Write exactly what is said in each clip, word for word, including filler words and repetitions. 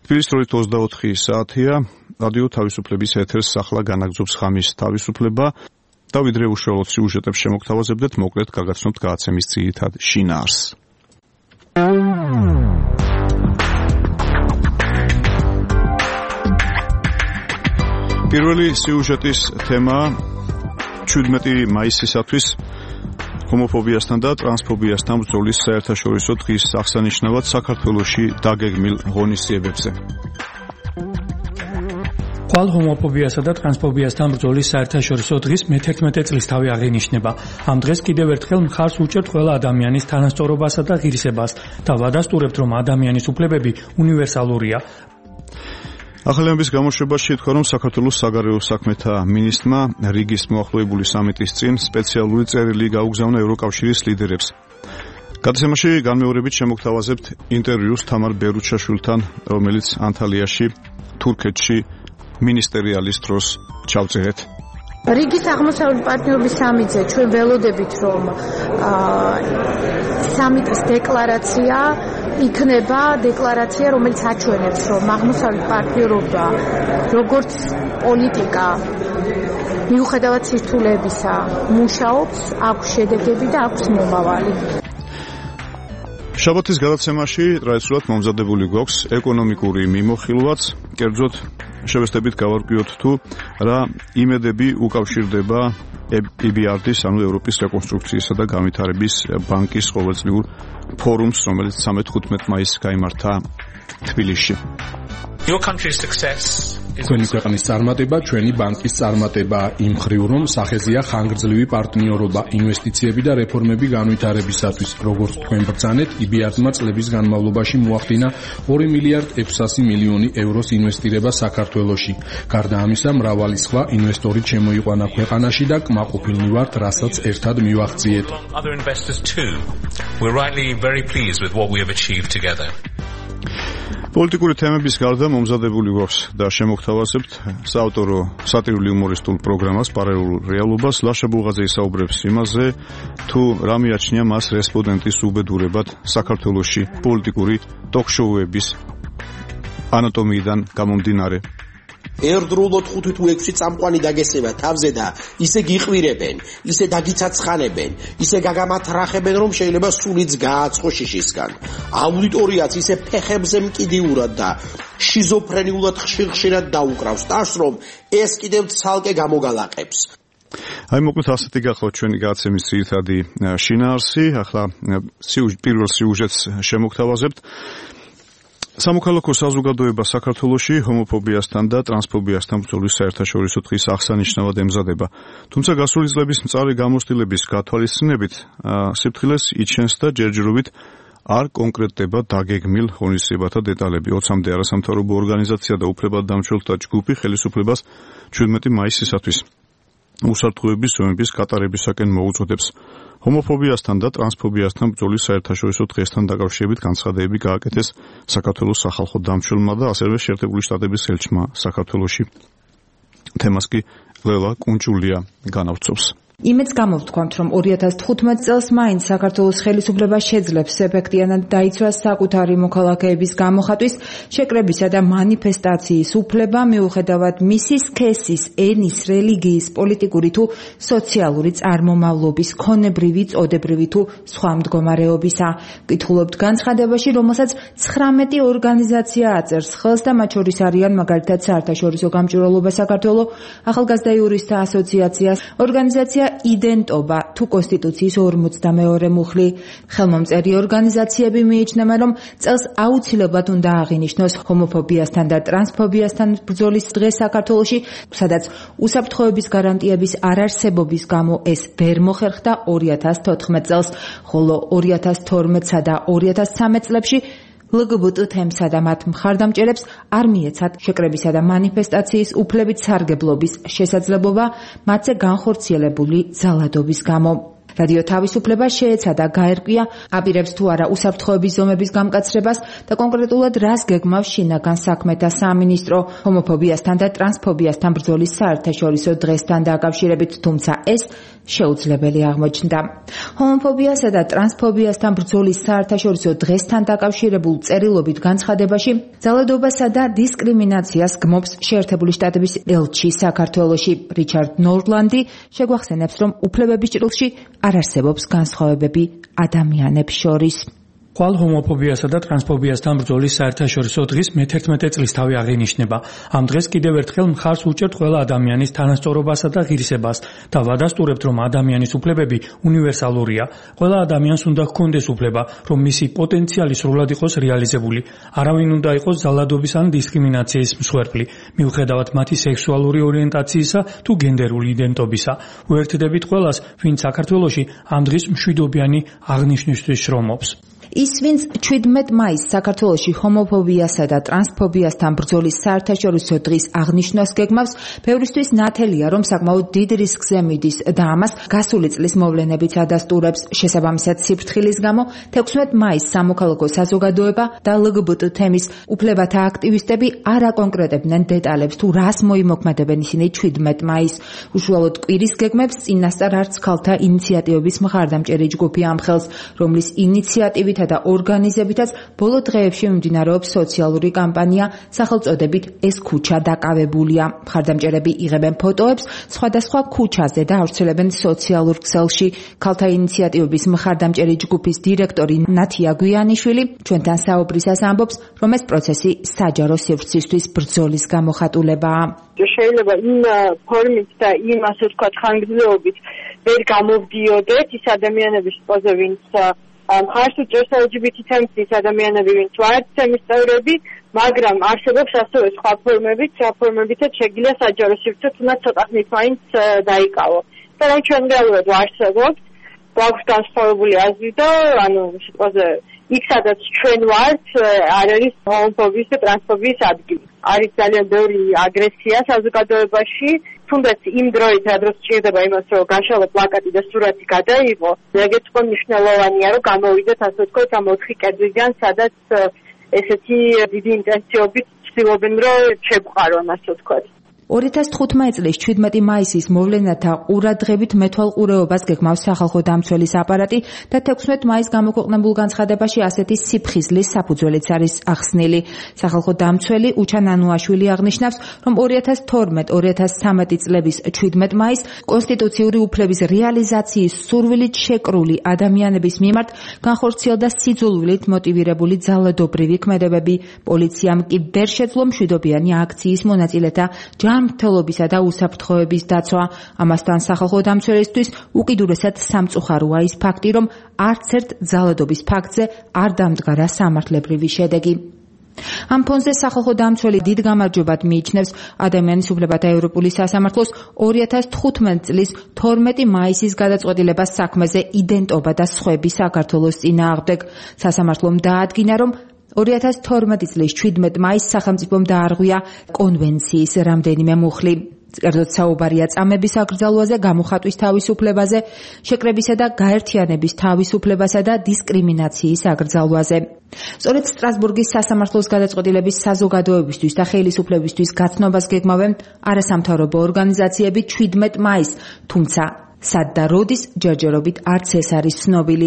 თბილისის დროით ოცდაოთხი საათია. რადიო თავისუფლების ეთერს ახლა განაგრძობს ხამის თავისუფლება. და ვიდრე უშუალოდ სიუჟეტებს შემოგთავაზებდეთ, მოკლედ გაგაცნობთ გადაცემის ძირითად შინაარსს. პირველი სიუჟეტის თემა შვიდმეტი მაისისათვის ჰომოფობიასთან და ტრანსფობიასთან ბრძოლის საერთაშორისო დღის აღსანიშნავად საქართველოში დაგეგმილ ღონისძიებებზე. ხვალ ჰომოფობიასა და ტრანსფობიასთან ბრძოლის საერთაშორისო დღის მეთერთმეტე წლისთავი აღინიშნება. ამ დღეს კიდევ ერთხელ მხარს უჭერთ ყველა ადამიანის თანასწორობასა და ღირსებას და ვადასტურებთ, რომ ადამიანის უფლებები უნივერსალურია. ახალების გამოშვებაში ითქვა, რომ საქართველოს საგარეო საქმეთა მინისტრმა რიგის მოახლოებული სამიტის წინ სპეციალური წერილი გაუგზავნა ევროკავშირის ლიდერებს. გადაცემაში განმეორებით შემოგთავაზებთ ინტერვიუს თამარ ბერუჩაშვილთან, რომელიც ანტალიაში, თურქეთში მინისტერიალის დროს ჩავწერეთ. რიგის აღმოსავლეთ პარტნიორობის სამიტზე ჩვენ ველოდებით, რომ სამიტის დეკლარაცია იქნება დეკლარაცია, რომელიც აჩვენებს, რომ აღმოსავლეთ პარტნიორობა როგორც პოლიტიკა მიუხედავად სირთულეებისა მუშაობს, აქვს შედეგები და აქვს მომავალი. შაბათის გადაცემაში ტრადიციულად მომზადებული გვაქვს ეკონომიკური მიმოხილვაც, კერძოდ შევესწრებით გავარკვიოთ თუ რა იმედები უკავშირდება ი ბი არ დის, ანუ ევროპის რეკონსტრუქციისა და განვითარების ბანკის ყოველწლიურ ფორუმს, რომელიც მეთერთმეტ მაისს გაიმართა თბილისში. Your country's success ჩვენი ქვეყნის წარმატება, ჩვენი ბანკის წარმატება იმ მხრივ, რომ სახეზეა ხანგრძლივი პარტნიორობა, ინვესტიციები და რეფორმები განვითარებისათვის. როგორც თქვენ ბრძანეთ, ი ბი არ დმა წლების განმავლობაში მოახდინა ორი მილიარდ ექვსასი მილიონი ევროს ინვესტირება საქართველოში. გარდა ამისა, მრავალი სხვა ინვესტორი შემოიყვანა ქვეყანაში და კმაყოფილნი ვართ, რასაც ერთად მივახციეთ. Other investors too. We're rightly very pleased with what we have achieved together. პოლიტიკური თემების გარდა მომზადებული გვაქვს და შემოგთავაზებთ საავტორო სატირული იუმორისტულ პროგრამას პარალელურ რეალობას. ლაშა ბუღაძე ისაუბრებს იმაზე, თუ რა მიაჩნია მას რესპონდენტის უბედურებად საქართველოში პოლიტიკური ტოქ-შოუების ანატომიიდან გამომდინარე. ერთდროულად ხუთი თუ ექვსი წამყვანი დაგესება თავზე და ისე გიყვირებენ, ისე დაგიცაცხანებენ, ისე გაგამათრახებენ, რომ შეიძლება სულიც გააცხო შიშისგან. აუდიტორიაც ისე ფეხებზე მკიდიურად და შიზოფრენიულად ხშირ-ხშირად დაუკრავს ტაშს, რომ ეს კიდევ ცალკე გამოგალაყებს. აი მოკლედ ასეთი გახლავთ ჩვენი გადაცემის ძირითადი შინაარსი. ახლა პირველ სიუჟეტს შემოგთავაზებთ. სამოქალაქო საზოგადოება საქართველოში ჰომოფობიასთან და ტრანსფობიასთან ბრძოლის საერთაშორისო დღის აღსანიშნავად ემზადება. თუმცა გასული წლების მწარი გამოცდილების გათვალისწინებით სიფრთხილეს იჩენს და ჯერჯერობით არ კონკრეტდება დაგეგმილ ღონისძიებათა დეტალები. ოცამდე არასამთავრობო ორგანიზაცია და უფლებადამცველთა ჯგუფი ხელისუფლებას შვიდმეტი მაისისათვის უსაფრთხოების ზომების გატარებისაკენ მოუწოდებს. ჰომოფობიასთან და ტრანსფობიასთან ბრძოლის საერთაშორისო დღესთან დაკავშირებით განცხადებები გააკეთეს საქართველოს სახალხო დამცველმა და ასევე შეერთებული შტატების ელჩმა საქართველოში. თემას კი ლელა კუნჭულია განავრცობს. იმედს გამოვთქვამთ, რომ ორი ათას თხუთმეტ წელს მაინც საქართველოს ხელისუფლება შეძლებს ეფექტიანად დაიცვას საკუთარი მოქალაქეების გამოხატვის, შეკრებისა და მანიფესტაციის უფლება, მიუხედავად მისი სქესის, ენის, რელიგიის, პოლიტიკური თუ სოციალური წარმომავლობის, ქონებრივი, წოდებრივი თუ სხვა მდგომარეობისა. კითხულობთ განცხადებაში, რომელსაც ცხრამეტი ორგანიზაცია აწერს ხელს და მათ შორის არიან მაგალითად საერთაშორისო გამჭვირვალობა საქართველოს, ახალგაზრდა იურისტთა ასოციაცია, ორგანიზაცია იდენტობა თუ კონსტიტუციის ორმოცდამეორე მუხლი. ხელმომწერი ორგანიზაციები მიიჩნევენ, რომ წელს აუცილებლად უნდა აღინიშნოს ჰომოფობიასთან და ტრანსფობიასთან ბრძოლის დღე საქართველოში, სადაც უსაფრთხოების გარანტიების არარსებობის გამო ეს ვერ მოხერხდა ორი ათას თოთხმეტ წელს, ხოლო ორი ათას თორმეტსა და ორი ათას ცხრამეტ წლებში ლ გ ბ ტ თემსა და მათ მხარდამჭერებს არ მიეცათ შეკრებისა და მანიფესტაციის უფლებით სარგებლობის შესაძლებლობა მათზე განხორციელებული ძალადობის გამო. რადიო თავისუფლება შეეცადა გაერკვია აპირებს თუ არა უსაფრთხოების ზომების გამკაცრებას და კონკრეტულად რას გეგმავს შინაგან საქმეთა სამინისტრო ჰომოფობიასთან და ტრანსფობიასთან ბრძოლის საერთაშორისო დღესთან დაკავშირებით, თუმცა ეს შეუძლებელი აღმოჩნდა. ჰომოფობიასა და ტრანსფობიასთან ბრძოლის საერთაშორისო დღესთან დაკავშირებულ წერილობით განცხადებაში ძალადობასა და დისკრიმინაციას გმობს შეერთებული შტატების ელჩი საქართველოში რიჩარდ ნორლანდი, შეგვახსენებს, რომ უფლებების ჭრილში არ არსებობს განსხვავებები ადამიანებს შორის. ხვალ ჰომოფობიასა და ტრანსფობიასთან ბრძოლის საერთაშორისო დღის მეთერთმეტე წლისთავი აღინიშნება. ამ დღეს კიდევ ერთხელ მხარს უჭერთ ყველა ადამიანის თანასწორობასა და ღირსებას და ვადასტურებთ, რომ ადამიანის უფლებები უნივერსალურია. ყველა ადამიანს უნდა ჰქონდეს უფლება, რომ მისი პოტენციალი სრულად იყოს რეალიზებული. არავინ უნდა იყოს ძალადობის ან დისკრიმინაციის მსხვერპლი, მიუხედავად მათი სექსუალური ორიენტაციისა თუ გენდერული იდენტობისა. უერთდებით ყველას, ვინც საქართველოში ამ დღის მშვიდობიანი აღნიშვნისთვის შრომობს. ის, ვინც შვიდმეტ მაისს საქართველოში ჰომოფობიასა და ტრანსფობიასთან ბრძოლის საერთაშორისო დღის აღნიშვნას გეგმავს, ბევრისთვის ნათელია, რომ საკმაოდ დიდ რისკზე მიდის და ამას გასული წლის მოვლენებიც ადასტურებს. შესაბამისად, სიფრთხილის გამო თექვსმეტ მაისს სამოქალაქო საზოგადოება და ელ გი ბი ტი თემის უფლებათა აქტივისტები არ აკონკრეტებდნენ დეტალებს, თუ რას მოიმოქმედებენ ისინი შვიდმეტ მაისს. უშუალოდ კვირის გეგმებს წინასწარ არც ქალთა ინიციატივების მხარდამჭერი ჯგუფი ამხელს, რომლის ინიციატივით და ორგანიზებითაც ბოლო დღეებში მიმდინარეობს სოციალური კამპანია სახელწოდებით ეს ქუჩა დაკავებულია. მხარდამჭერები იღებენ ფოტოებს სხვადასხვა ქუჩაზე და ავრცელებენ სოციალურ ქსელში. ქალთა ინიციატივების მხარდამჭერი ჯგუფის დირექტორი ნათია გვიანიშვილი ჩვენთან საუბრისას ამბობს, რომ ეს პროცესი საჯარო სივრცისთვის ბრძოლის გამოხატულებაა. შეიძლება იმ ფორმით და იმ ასე ვთქვათ ხანგრძლივობით ვერ გამოვდიოდეთ ის ადამიანების პოზა, ვინც მხარს უჭერს ელ გი ბი ტი თემის ადამიანები, ვინც ვართ თემის წევრები, მაგრამ არსებობს ასევე სხვა ფორმებიც, რა ფორმებითაც შეგიძლია საჯარო სივრცე თუნდაც ცოტა ხნით მაინც დაიკავო. და რა ჩვენ რეალურად ვარსებობთ, გვაქვს განსხვავებული აზრი და ანუ სიტყვაზე იქ სადაც ჩვენ ვართ, არ არის ჰომოფობიის და ტრანსფობიის ადგილი. არის ძალიან ბევრი აგრესია საზოგადოებაში, თუნდაც იმ დროით, რადგან სჭირდება იმას, რომ გაშალო პლაკატი და სურათი გადაიღო, ეგეც უფრო მნიშვნელოვანია, რომ გამოვიდეთ, ასე ვთქვათ, ამ ოთხი კედლიდან, სადაც ესეთი დიდი ინტენსივობით ცდილობენ, რომ შეგვყარონ, ასე ვთქვათ. ორი ათას თხუთმეტი წლის შვიდმეტი მაისის მოვლენათა ყურადღებით მეთვალყურეობას გეგმავს სახალხო დამცველის აპარატი და თექვსმეტ მაისს გამოქვეყნებულ განცხადებაში ასეთი სიფხიზლის საფუძველიც არის ახსნილი. სახალხო დამცველი უჩა ნანუაშვილი აღნიშნავს, რომ ორი ათას თორმეტი ორი ათას ცხრამეტი წლების შვიდმეტ მაისს კონსტიტუციური უფლების რეალიზაციის სურვილით შეკრული ადამიანების მიმართ განხორციელდა სიძულვილით მოტივირებული ძალადობრივი ქმედებები. პოლიციამ კი ვერ შეძლო მშვიდობიანი აქციის მონაწილეთა ჯანმრთელობისა და უსაფრთხოების დაცვა. ამასთან სახალხო დამცველისთვის უკიდურესად სამწუხაროა ის ფაქტი, რომ არც ერთ ძალადობის ფაქტზე არ დამდგარა სამართლებრივი შედეგი. ამ ფონზე სახალხო დამცველი დიდ გამარჯვებად მიიჩნევს ადამიანის უფლებათა ევროპული სასამართლოს ორი ათას თხუთმეტი წლის თორმეტი მაისის გადაწყვეტილებას საქმეზე იდენტობა და სხვები საქართველოს წინააღმდეგ. სასამართლომ დაადგინა, რომ ორი ათას თორმეტი წლის შვიდმეტ მაისს სახელმწიფომ დაარღვია კონვენციის რამდენიმე მუხლი. კერძოდ საუბარია წამების აკრძალვაზე, გამოხატვის თავისუფლებაზე, შეკრებისა და გაერთიანების თავისუფლებასა და დისკრიმინაციის აკრძალვაზე. სწორედ სტრასბურგის სასამართლოს გადაწყვეტილების საზოგადოებისთვის და ხელისუფლებისთვის გაცნობას გეგმავენ არასამთავრობო ორგანიზაციები შვიდმეტ მაისს, თუმცა სად და როდის ჯერჯერობით არც ეს არის ცნობილი.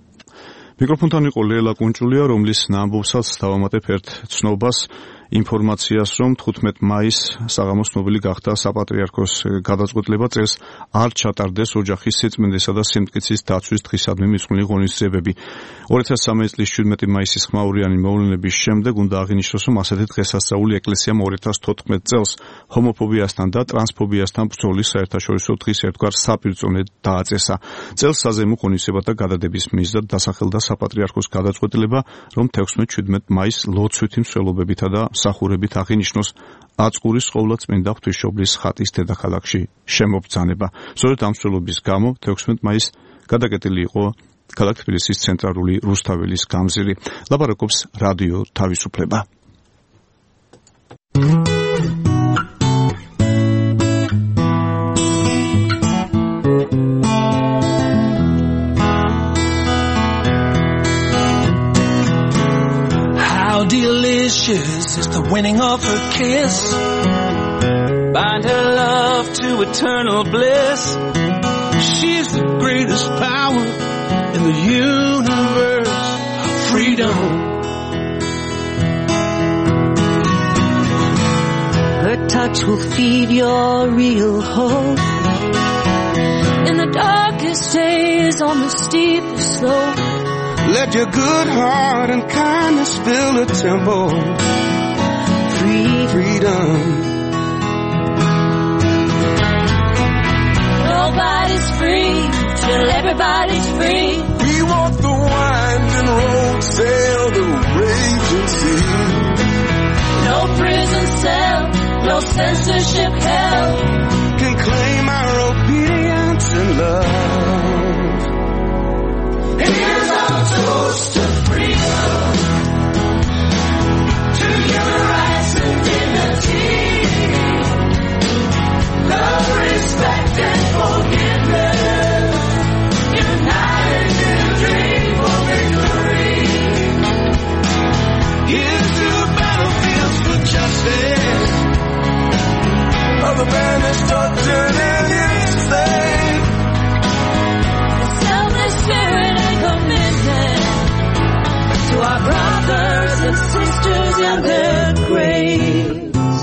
მიკროფონთან იყო ლელა კუნჭულია, რომლის ნამბობსაც დავამატებ ერთ ცნობას, ინფორმაციას, რომ თხუთმეტ მაისს საღამოს ცნობილი გახდა საპატრიარქოს გადაწყვეტილება, წელს არ ჩატარდეს ოჯახის სიწმინდესა და სიმტკიცის დაცვის დღისადმი მიძღვნილი ღონისძიებები. ორი ათას ცხრამეტი წლის შვიდმეტი მაისის ხმაურიანი მოვლენების შემდეგ უნდა აღინიშნოს, რომ ასეთი დღესასწაული ეკლესიამ ორი ათას თოთხმეტ წელს ჰომოფობიასთან და ტრანსფობიასთან ბრძოლის საერთაშორისო დღის ერთგვარ საპირწონედ დააწესა. წელს საზეიმო ღონისძიებათა გადადების მიზნად დასახელდა საპატრიარქოს გადაწყვეტილება, რომ თექვსმეტ შვიდმეტ მაისს ლოცვითი მსვლელობებითა და სახურებით აღინიშნოს აწყურის ყოლა წმინდა ღვთისმშობლის ხატის დედაქალაქში შემობრძანება. სწორედ ამ მსვლელობის გამო თექვსმეტ მაისს გადაკეტილი იყო ქალაქ თბილისის ცენტრალური რუსთაველის გამზირი. ლაპარაკობს რადიო თავისუფლება. wishes is the winning of her kiss. Bind her love to eternal bliss. She's the greatest power in the universe. Freedom. Her touch will feed your real hope. In the darkest days, on the steepest slope, let your good heart and kindness fill the temple. Free. Freedom. Nobody's free till everybody's free. We walk the winding road, sail the raging sea. No prison cell, no censorship hell can claim our obedience and love. Here's our toast to freedom, to human rights and dignity, love, respect, and forgiveness, united in a dream for victory. Here's to battlefields for justice, of the banished, tortured, and enslaved. Selfless spirit and commitment to our brothers and sisters in their graves.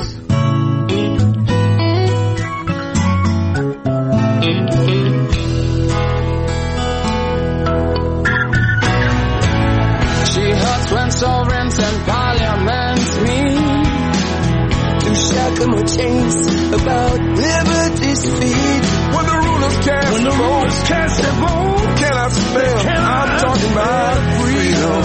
She hurts when sovereigns and parliaments meet to shackle her chains about liberty's feet. When the rulers cast when the rulers cast their vote, cannot spell. I'm talking about freedom.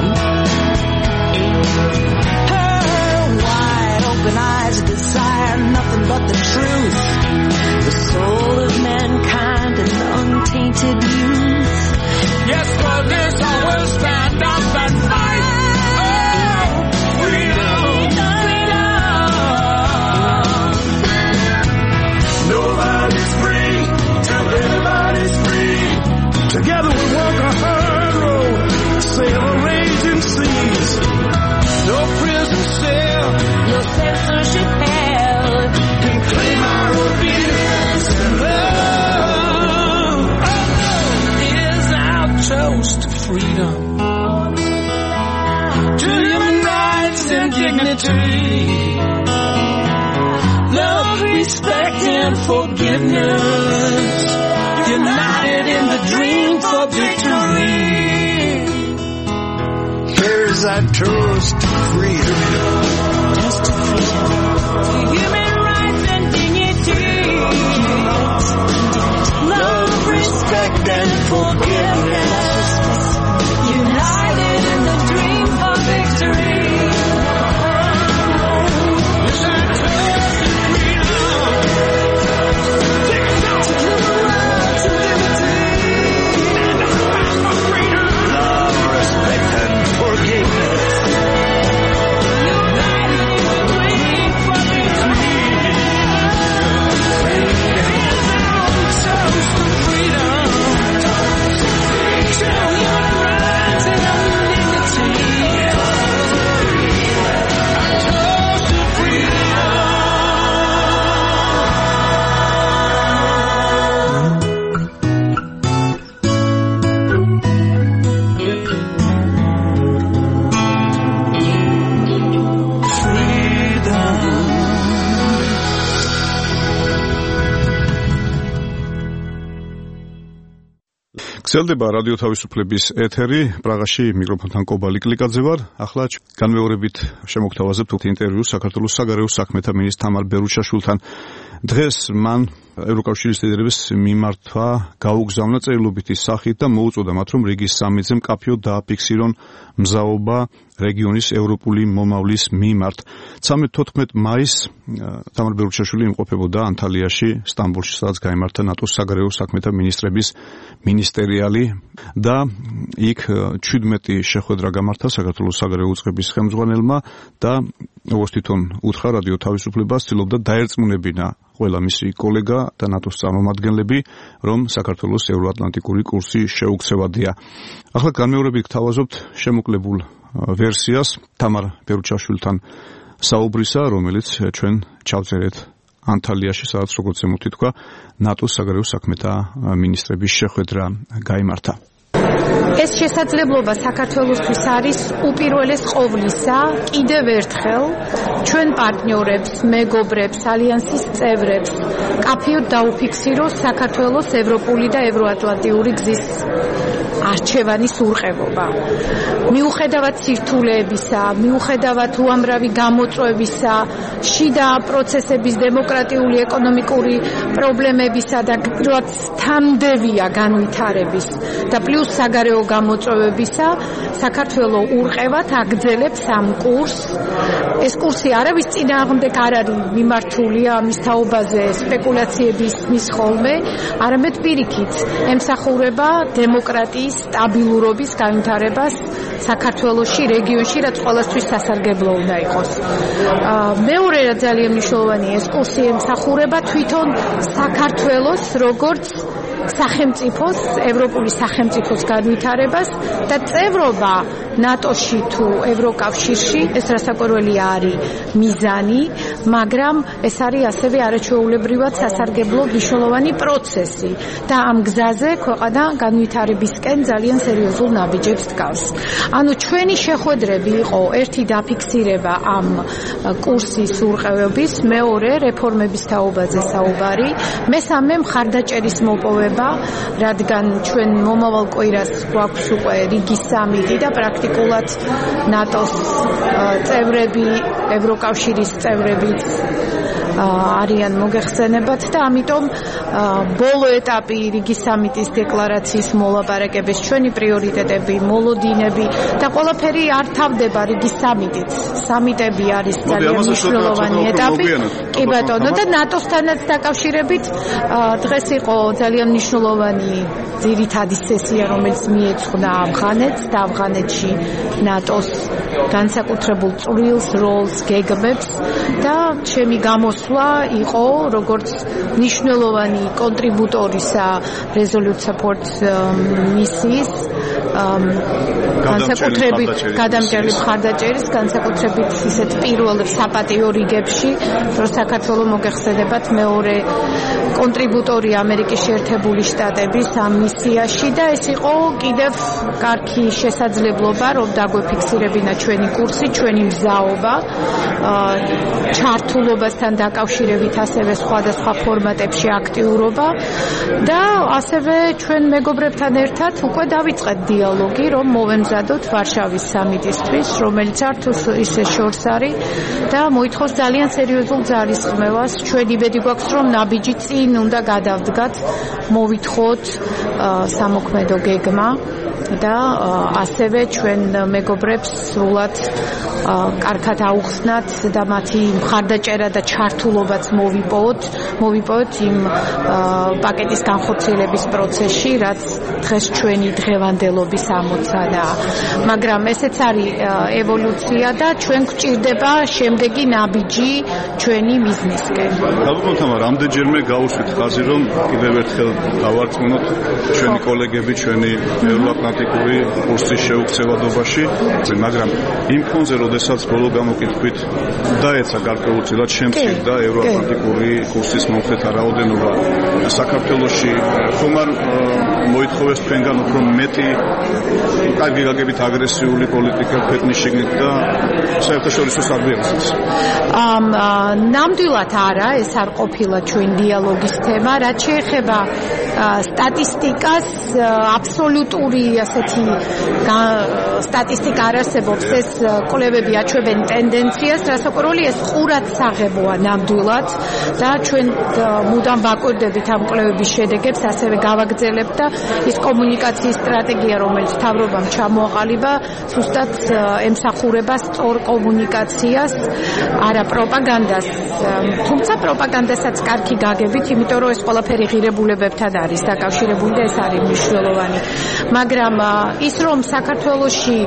Her wide open eyes desire nothing but the truth, the soul of mankind and untainted youth. Yes, for this I will stand up and fight. Oh, freedom. Nobody's free till everybody's free. Together we walk a hard road, sail the raging seas. No prison cell, no censorship hell can claim our obedience and love. Oh, is our toast to freedom, to human rights and dignity, love, respect, and forgiveness, united in the dream for victory. Here's our toast to freedom, toast to freedom, to human rights and dignity, love, respect, and forgiveness, united in the dream for victory. გრძელდება რადიო თავისუფლების ეთერი. პრაღაში მიკროფონთან კობალი კლიკაძე ვარ. ახლა განმეორებით შემოგთავაზებთ ინტერვიუს საქართველოს საგარეო საქმეთა მინისტრ თამარ ბერუშაშვილთან. დღეს მან ევროკავშირის ლიდერების მიმართვა გაუგზავნა წერილობითი სახით და მოუწოდა მათ, რომ რიგის სამიტზე მკაფიოდ დააფიქსირონ მზაობა რეგიონის ევროპული მომავლის მიმართ. ცამეტ-თოთხმეტ მაისს თამარ ბერუშაშვილი იმყოფებოდა ანტალიაში, სტამბოლში, სადაც გაიმართა ნატოს საგარეო საქმეთა მინისტრების მინისტერიალი და იქ ჩვიდმეტი შეხვედრა გამართა საქართველოს საგარეო უწყების ხელმძღვანელმა და როგორც თვითონ უთხრა რადიო თავისუფლებას, ცდილობდა დაერწმუნებინა ყველა მისი კოლეგა და ნატოს წარმომადგენლები, რომ საქართველოს ევროატლანტიკური კურსი შეუქცევადია. ახლა განმეორებით გთავაზობთ შემოკლებულ ვერსიას თამარ ბერუჩაშვილთან საუბრისა, რომელიც ჩვენ ჩავწერეთ ანტალიაში, სადაც როგორც ემუთი თქვა, ნატოს საგარეო საქმეთა მინისტრების შეხვედრა გაიმართა. ეს შესაძლებლობა საქართველოსთვის არის უპირველეს ყოვლისა კიდევ ერთხელ ჩვენ პარტნიორებს, მეგობრებს, ალიანსის წევრებს კაფიოდ დაუფიქსიროს საქართველოს ევროპული და ევროატლანტიური გზის არჩევანის ურყევობა. მიუხედავად სირთულეებისა, მიუხედავად უამრავი გამოწვევისა, შიდა პროცესების დემოკრატიული ეკონომიკური პრობლემებისა და რაც თანმდევია განვითარების და პლუს საგარეო გამოწვევებისა, საქართველოს ურყევად აგრძელებს ამ კურსს. ეს კურსი არავის წინააღმდეგ არ არის მიმართული ამის თაობაზე სპეკულაციების მის ხოლმე, არამედ პირიქით ემსახურება დემოკრატიის სტაბილურობის განვითარებას საქართველოში, რეგიონში, რაც ყველასთვის სასარგებლო უნდა იყოს. მეორე რა ძალიან მნიშვნელოვანია, ეს კურსი ემსახურება თვითონ საქართველოს როგორც სახელმწიფოს, ევროპული სახელმწიფოს განვითარებას და წევრობა ნატოში თუ ევროკავშირში, ეს რასაკვირველია არის მიზანი, მაგრამ ეს არის ასევე არაჩვეულებრივად სასარგებლო მნიშვნელოვანი პროცესი და ამ გზაზე ქვეყანა განვითარებისკენ ძალიან სერიოზულ ნაბიჯებს დგას. ანუ ჩვენი შეხვედრები იყო ერთი დაფიქსირება ამ კურსის ურყევების, მეორე რეფორმების თაობაზე საუბარი, მესამე მხარდაჭერის მოპოვება, რადგან ჩვენ მომავალ კვირას გვაქვს უკვე რიგი სამიტი და პრაქტიკულად ნატოს წევრები, ევროკავშირის წევრებიც არიან მოგეხსენებათ და ამიტომ ბოლო ეტაპი რიგი სამიტის დეკლარაციის მოლაპარაკების ჩვენი პრიორიტეტები, მოლოდინები და ყველაფერი არ თავდება რიგი სამიტით. სამიტები არის ძალიან მნიშვნელოვანი ეტაპი. კი ბატონო, და ნატოსთანაც დაკავშირებით დღეს იყო ძალიან მნიშვნელოვანი ძირითადი სესია, რომელიც მიეძღვნა ავღანეთს და ავღანეთში ნატოს განსაკუთრებულ წვრილს, როლს, გეგმებს და ჩემი გამოსვლა იყო როგორც მნიშვნელოვანი კონტრიბუტორისა Resolute Support მისიის განსაკუთრებით გადამჭერლი მხარდაჭერის განსაკუთრებით ისეთ პირველ საპატიო რიგებში, რომ საქართველოს მოგეხსენებათ მეორე კონტრიბუტორი ამერიკის შეერთებული შტატების ამ მისიაში და ეს იყო კიდევ კარგი შესაძლებლობა, რომ დაგვეფიქსირებინა ჩვენი კურსი, ჩვენი მზაობა, ჩართულობასთან დაკავშირებით ასევე სხვადასხვა ფორმატებში აქტიურობა და ასევე ჩვენ მეგობრებთან ერთად უკვე დავიწყეთ დიალოგი, რომ მოვემზადოთ ვარშავის სამიტისთვის, რომელიც არც ისე შორს არის და მოითხოვს ძალიან სერიოზულ ძალისხმევას. ჩვენ იმედი გვაქვს, რომ ნაბიჯი წინ უნდა გადავდგათ, მოვითხოვოთ სამოქმედო გეგმა და ასევე ჩვენ მეგობრებს სრულად კარგად აუხსნათ და მათი მხარდაჭერა და ჩართულობაც მოვიპოვოთ, მოვიპოვოთ იმ პაკეტის განხორციელების პროცესში, რაც დღეს ჩვენი დღევანდელობის ამოცანაა. მაგრამ ესეც არის ევოლუცია და ჩვენ გვჭირდება შემდეგი ნაბიჯი ჩვენი ბიზნესკენ. ალბათ თამარ, რამდენჯერმე გაუსვით ხაზი, რომ კიდევ ერთხელ დავარწმუნოთ ჩვენი კოლეგები, ჩვენი ევროატლანტიკური კურსის შეუქცევადობაში, მაგრამ იმ ფონზე, როდესაც ბოლო გამოკითხვით დაეცა გარკვეულწილად შემცირდა ევროატლანტიკური კურსის მომხრეთა რაოდენობა საქართველოში, ხომ არ მოითხოვეს თქვენგან უფრო მეტი კარგი გაგებით აგრესიული პოლიტიკა ქვეყნის შიგნით და საერთაშორისო საქმეებსაც? ამ ნამდვილად არა, ეს არ ყოფილა ჩვენ დიალოგის თემა, რაც შეეხება სტატისტიკას, აბსოლუტური ასეთი სტატისტიკა არ არსებობს, ეს კვლევები აჩვენებენ ტენდენციას, რასაკვირველია ეს ყურად საღებოა ნამდვილად და ჩვენ მუდამ ვაკვირდებით ამ კვლევების შედეგებს, ასევე გავაგრძელებთ და ის კომუნიკაციის სტრატეგია, რომელიც მთავრობამ ჩამოაყალიბა, ზუსტად ემსახურება სწორ კომუნიკაციას, არა პროპაგანდას. თუმცა პროპაგანდასაც კარგი გაგებით, იმიტომ რომ ეს ყველაფერი ღირებულებებთან არის დაკავშირებული და ეს არის მნიშვნელოვანი. მაგრამ ის რომ საქართველოში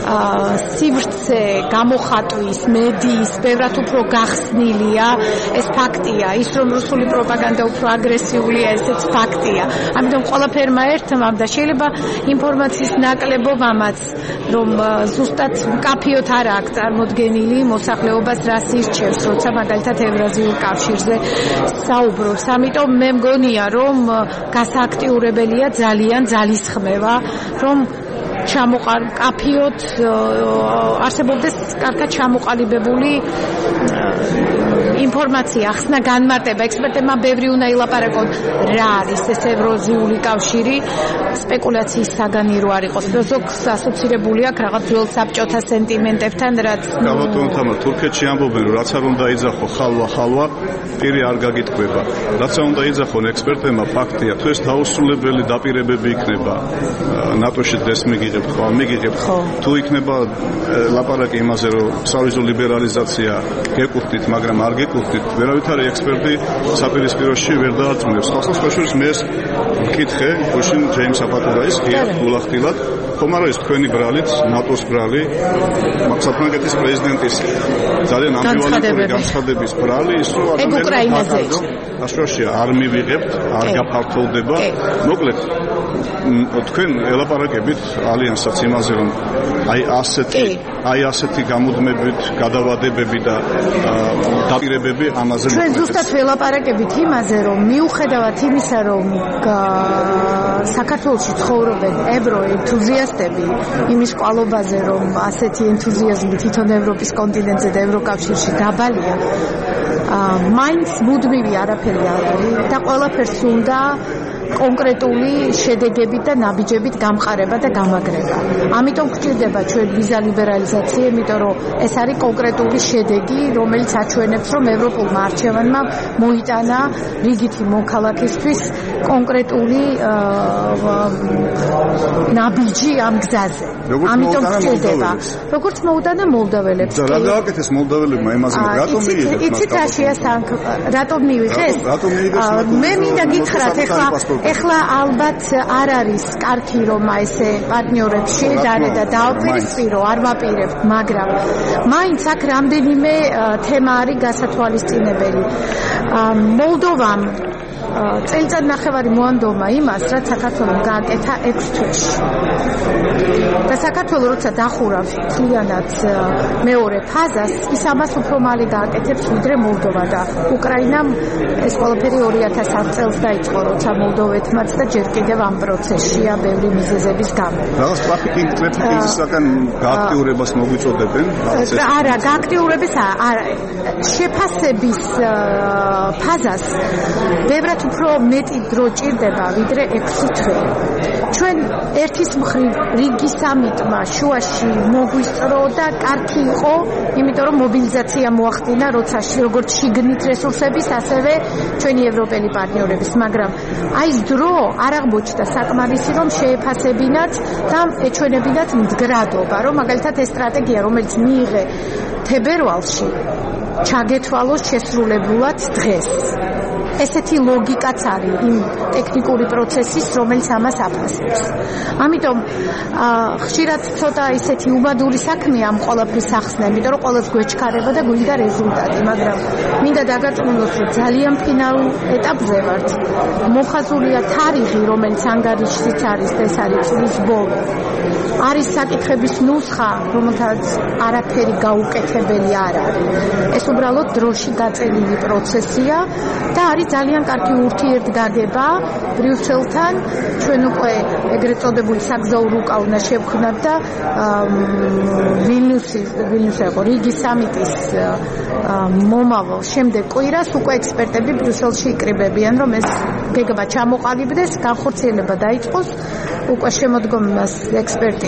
სივრცე გამოხატვის მედიის ბევრად უფრო გახსნილია, ეს ფაქტია. ის რომ რუსული პროპაგანდა უფრო აგრესიულია, ესეც ფაქტია. ამიტომ ყველაფერმა ერთმამ და შეიძლება ინფორმაციის ნაკლებობამაც რომ ზუსტად მკაფიოდ არ აქვს წარმოდგენილი მოსახლეობას რას ირჩევს, როცა მაგალითად ევრაზიულ კავშირზე საუბრობს. ამიტომ მე მგონია რომ გასააქტიურებელია ძალიან ძალისხმევა, რომ ჩამოყალ კაფიოდ არსებობდეს კარგად ჩამოყალიბებული ინფორმაცია, ახსნა განმარტება. ექსპერტებმა ბევრი უნდა ილაპარაკონ რა არის ეს ევრაზიული კავშირი, სპეკულაციის საგანი რო არ იყოს. ზოგს ასოცირებული აქვს რაღაც ძველ საბჭოთა სენტიმენტებთან, რაც გამოტონთამა თურქეთში ამბობენ რომ რაც არ უნდა იძახო ხალვა ხალვა პირი არ გაგიტყვება. რაც არ უნდა იძახონ ექსპერტებმა ფაქტია, თუ ეს დაუსრულებელი დაპირებები იქნება ნატოში დღეს მიგიღებთ ხო, მიგიღებთ თუ იქნება ლაპარაკი იმაზე რომ სავიზო ლიბერალიზაცია გეკუთვნით, მაგრამ არ გეკუთვნით, ვერავითარი ექსპერტი საპირისპიროში ვერ დააწუნებს. ხალხსაშურის მე ეს მკითხე გუშინ ჯეიმს აპატურაის ღიად გულახდილად, ხომ არა ის თქვენი ბრალიც, ნატოს ბრალი, საფრანგეთის პრეზიდენტის ძალიან ამბივალენტური განცხადების ბრალი, ის რომ ადამიანებს აშუაშია არ მივიღებთ, არ გაფართოვდება. მოკლედ თქვენ ელაპარაკებით ალიანსაც იმაზე რომ აი ასეთი აი ასეთი გამუდმებით გადავადებები და დაპირებები ამაზე ჩვენ ზუსტად ველაპარაკებით იმაზე რომ მიუხედავად იმისა რომ საქართველოში ცხოვრობენ ევრო ენთუზიასტები იმის ყალობაზე რომ ასეთი ენთუზიაზმი თვითონ ევროპის კონტინენტზე და ევროკავშირში დაბალია მაინც მუდმივი არაფერი არ არის და ყველაფერს უნდა კონკრეტული შედეგებით და ნაბიჯებით გამყარება და გამაგრება. ამიტომ გვჭირდება ჩვენ ვიზა ლიბერალიზაცია, იმიტომ რომ ეს არის კონკრეტული შედეგი, რომელიც აჩვენებს, რომ ევროპულმა არჩევანმა მოიტანა რიგითი მოქალაქისთვის კონკრეტული ნაბიჯი ამ გზაზე. ამიტომ გვჭირდება. როგორც მოუტანა მოლდაველებს. რა გააკეთეს მოლდაველებმა იმაზე, რატომ მიიღეს? იცით რა შეასახ, რატომ მიიღეს? მე მინდა გითხრათ ეხლა ეხლა ალბათ არ არის კარგი რომ ესე პარტნიორებს შეედარე და დაუპირისპირო არ ვაპირებთ, მაგრამ მაინც აქ რამდენიმე თემა არის გასათვალისწინებელი. მოლდოვამ წელიწად ნახევარი მოანდომა იმას, რაც საქართველოს გააკეთა ექვს თვეში. და საქართველოს როცა დახურავს ძალიანად მეორე ფაზას, ის ამას უფრო მალე გააკეთებს ვიდრე მოლდოვა და უკრაინამ ეს ყველაფერი ორი ათას ათ წელს დაიწყო, როცა მოლდოვეთმაც და ჯერ კიდევ ამ პროცესშია ბევრი მიზეზების გამო. რაღაც ტრაფიკინგ ტრაფიკინგისგან გააქტიურებას მოგვიწოდებენ? არა, გააქტიურების არა, შეფასების ფაზას ბევრად უფრო მეტი დრო ჭირდება ვიდრე ექვსი თვე. ჩვენ ერთის მხრივ რიგი სამიტმა შუაში მოგვისწრო და კარგი იყო, იმიტომ რომ მობილიზაცია მოახდინა, როცა როგორც შიგნით რესურსების, ასევე ჩვენი ევროპელი პარტნიორების, მაგრამ აი ეს დრო არ აღმოჩნდა საკმარისი, რომ შეეფასებინათ და ეჩვენებინათ მდგრადობა, რომ მაგალითად ეს სტრატეგია, რომელიც მიიღე თებერვალში, ჩაგეთვალოს შესრულებულად დღეს. ესეთი ლოგიკაც არის იმ ტექნიკური პროცესის, რომელიც ამას აფასებს. ამიტომ ხშირად ცოტა ისეთი უბადური საქმეა ამ ყველაფრის ახსნა, იმიტომ რომ ყველას გვეჩქარება და გვინდა რეზულტატი, მაგრამ მინდა დაგაწმუნდოთ, რომ ძალიან ფინალურ ეტაპზე ვართ. მოხაზულია თარიღი, რომელიც ანგარიშშიც არის და ეს არის წლის ბოლო. არის საკითხების ნუსხა, რომელთაც არაფერი გაუკეთებელი არ არის. ეს უბრალოდ დროში გაწელილი პროცესია და არის ძალიან კარგი ურთიერთგაგება ბრიუსელთან. ჩვენ უკვე ეგრეთ წოდებული საგზაო რუკა უნდა შევქმნათ და ვილნიუსის ვილნიუსი იყო რიგის სამიტის მომავალ შემდეგ კვირას უკვე ექსპერტები ბრიუსელში იკრიბებიან, რომ ეს გეგმა ჩამოყალიბდეს, განხორციელება დაიწყოს. უკვე შემოდგომას ექსპერტი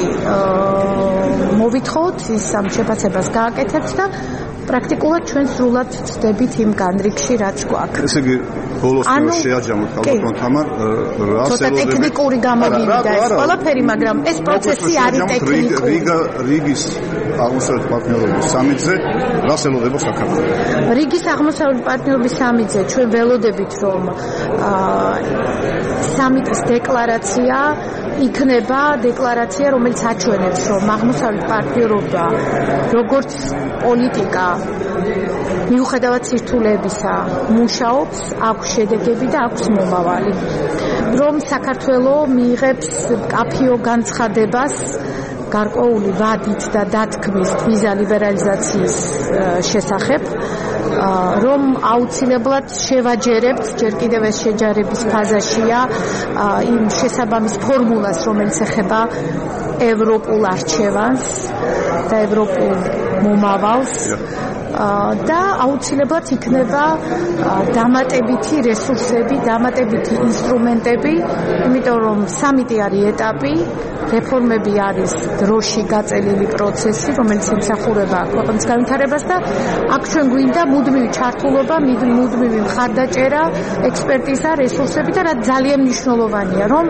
მოვითხოვთ ის ამ შეფასებას გააკეთებს და პრაქტიკულად ჩვენ სრულად ვწდებით იმ განრიგში, რაც გვაქვს. ესე იგი ბოლოს შეაჯამოთ ალბათ თამარ რას ელოდება. ცოტა ტექნიკური გამოვიდა ეს ყველაფერი, მაგრამ ეს პროცესი არის ტექნიკური. რიგა რიგის აღმოსავლეთ პარტნიორობის სამიტზე რას ელოდება საქართველოს? რიგის აღმოსავლეთ პარტნიორობის სამიტზე ჩვენ ველოდებით, რომ სამიტის დეკლარაცია იქნება დეკლარაცია, რომელიც აჩვენებს, რომ აღმოსავლეთ პარტნიორობა როგორც პოლიტიკა მიუხედავად სირთულეებისა მუშაობს, აქვს შედეგები და აქვს მომავალი. რომ საქართველო მიიღებს მკაფიო განცხადებას გარკვეული ვადით და დათქმის ვიზა ლიბერალიზაციის შესახებ, რომ აუცილებლად შევაჯერებთ, ჯერ კიდევ ეს შეჯარების ფაზაშია იმ შესაბამის ფორმულას, რომელიც ეხება ევროპულ არჩევანს და ევროპულ მომავალს და აუცილებლად იქნება დამატებითი რესურსები, დამატებითი ინსტრუმენტები, იმიტომ რომ სამიტი არის ეტაპი, რეფორმები არის დროში გაწელილი პროცესი, რომელიც ემსახურება ქვეყნის განვითარებას და აქ ჩვენ გვინდა მუდმივი ჩართულობა, მუდმივი მხარდაჭერა, ექსპერტიზა, რესურსები და რაც ძალიან მნიშვნელოვანია, რომ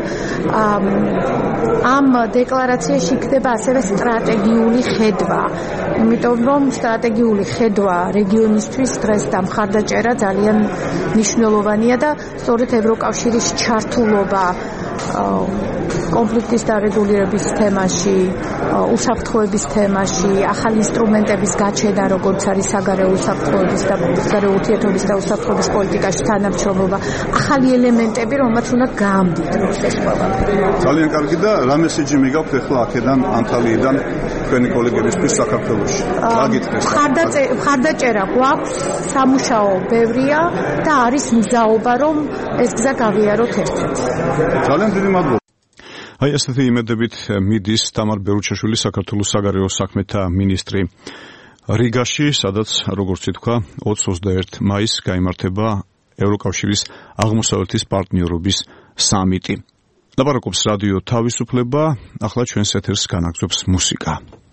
ამ დეკლარაციაში იქნება ასევე სტრატეგიული ხედვა, იმიტომ რომ სტრატეგიული ხედვა რეგიონისთვის დღეს და მხარდაჭერა ძალიან მნიშვნელოვანია და სწორედ ევროკავშირის ჩართულობა კონფლიქტის დარეგულირების თემაში, უსაფრთხოების თემაში, ახალი ინსტრუმენტების გაჩენა, როგორც არის საგარეო უსაფრთხოების და საგარეო ურთიერთობების და უსაფრთხოების პოლიტიკაში თანამშრომლობა, ახალი ელემენტები, რომელმაც უნდა გაამდიდროს ეს ყველაფერი. ძალიან კარგი და რა მესიჯი მიგაქვთ ახლა აქედან ანტალიიდან თქვენი კოლეგებისთვის საქართველოში? რა გითხრათ? მხარდაჭერა გვაქვს, სამუშაო ბევრია და არის მგზაობა, რომ ეს გზა გავიაროთ ერთად. ძალიან დიდი მადლობა. აი ესეთი იმედებით მიდის თამარ ბერუჩაშვილი, საქართველოს საგარეო საქმეთა მინისტრი რიგაში, სადაც როგორც ითქვა ოცი ოცდაერთი მაისს გაიმართება ევროკავშირის აღმოსავლეთის პარტნიორობის სამიტი. ლაპარაკობს რადიო თავისუფლება, ახლა ჩვენს ეთერს განაგრძობს მუსიკა.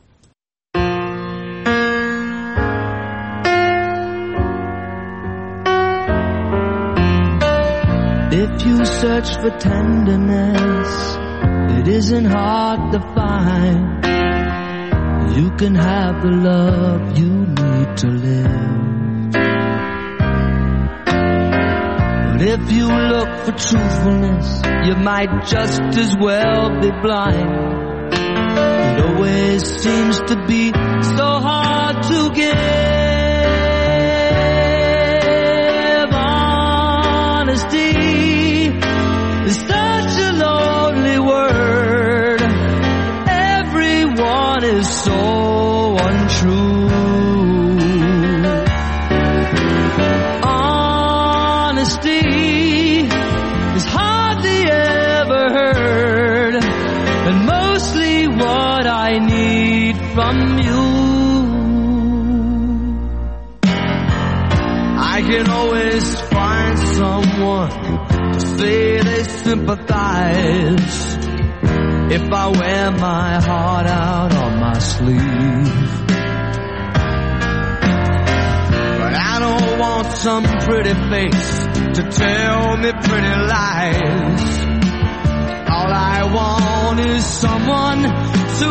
If you search for tenderness, it isn't hard to find. You can have the love you need to live. But if you look for truthfulness, you might just as well be blind. It always seems to be so hard to give. Honesty is such a lonely word. Everyone is so untrue. Honesty is hardly ever heard, and mostly what I need from you. I can always find someone to say they sympathize if I wear my heart out on my sleeve. But I don't want some pretty face to tell me pretty lies. All I want is someone to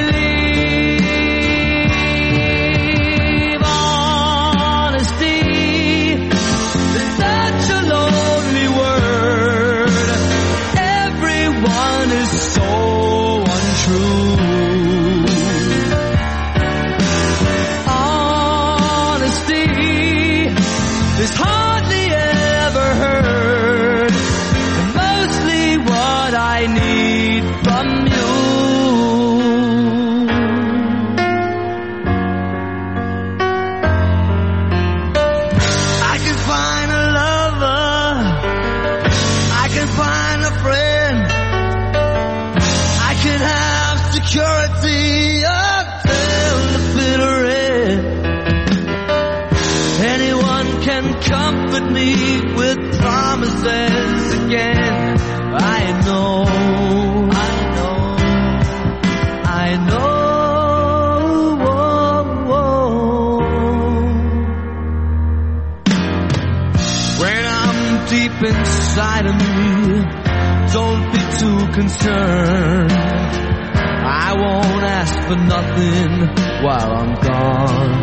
believe. Honesty is such a lonely word. Everyone is so untrue. Honesty is hardly ever heard, and mostly what I need from you. I can find a lover, I can find a friend, I can have security until the bitter end. Anyone can comfort me with promises again. I know, I know, I know. When I'm deep inside of me, don't be too concerned. I won't ask for nothing while I'm gone.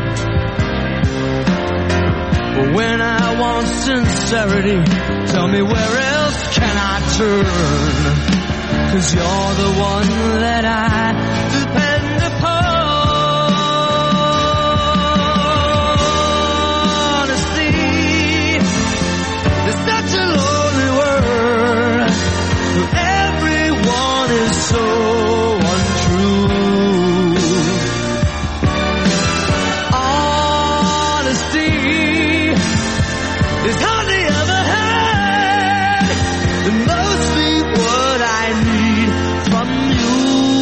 But when I want sincerity, tell me where else can I turn? 'cause you're the one that I depend upon. Honestly, there's such a lonely world where everyone is so untrue. Honesty is hardly ever had, and mostly what I need from you.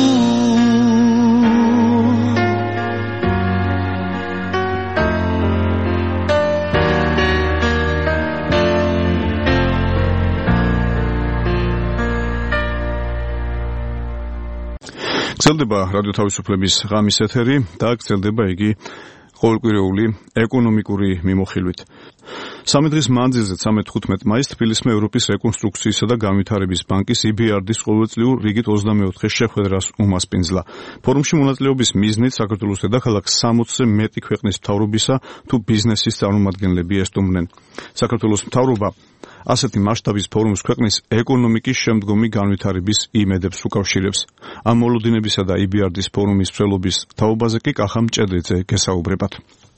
გრძელდება რადიო თავისუფლების ღამის ეთერი და გრძელდება იგი ყოველკვირეული ეკონომიკური მიმოხილვით. სამი დღის მანძილზე თხუთმეტ მაისს თბილისმა ევროპის რეკონსტრუქციისა და განვითარების ბანკის ი ბი არ დის ყოველწლიურ რიგით ოცდამეოთხე შეხვედრას უმასპინძლა. ფორუმში მონაწილეობის მიზნით საქართველოს დედაქალაქ სამოცზე მეტი ქვეყნის მთავრობისა თუ ბიზნესის წარმომადგენლები ესტუმრნენ. საქართველოს მთავრობა ასეთი მასშტაბის ფორუმს ქვეყნის ეკონომიკის შემდგომი განვითარების იმედებს უკავშირებს. ამ მოლოდინებისა და ი ბი არ დის ფორუმის მსვლელობის თაობაზე კი კახა მჭედრიძე გესაუბრებათ.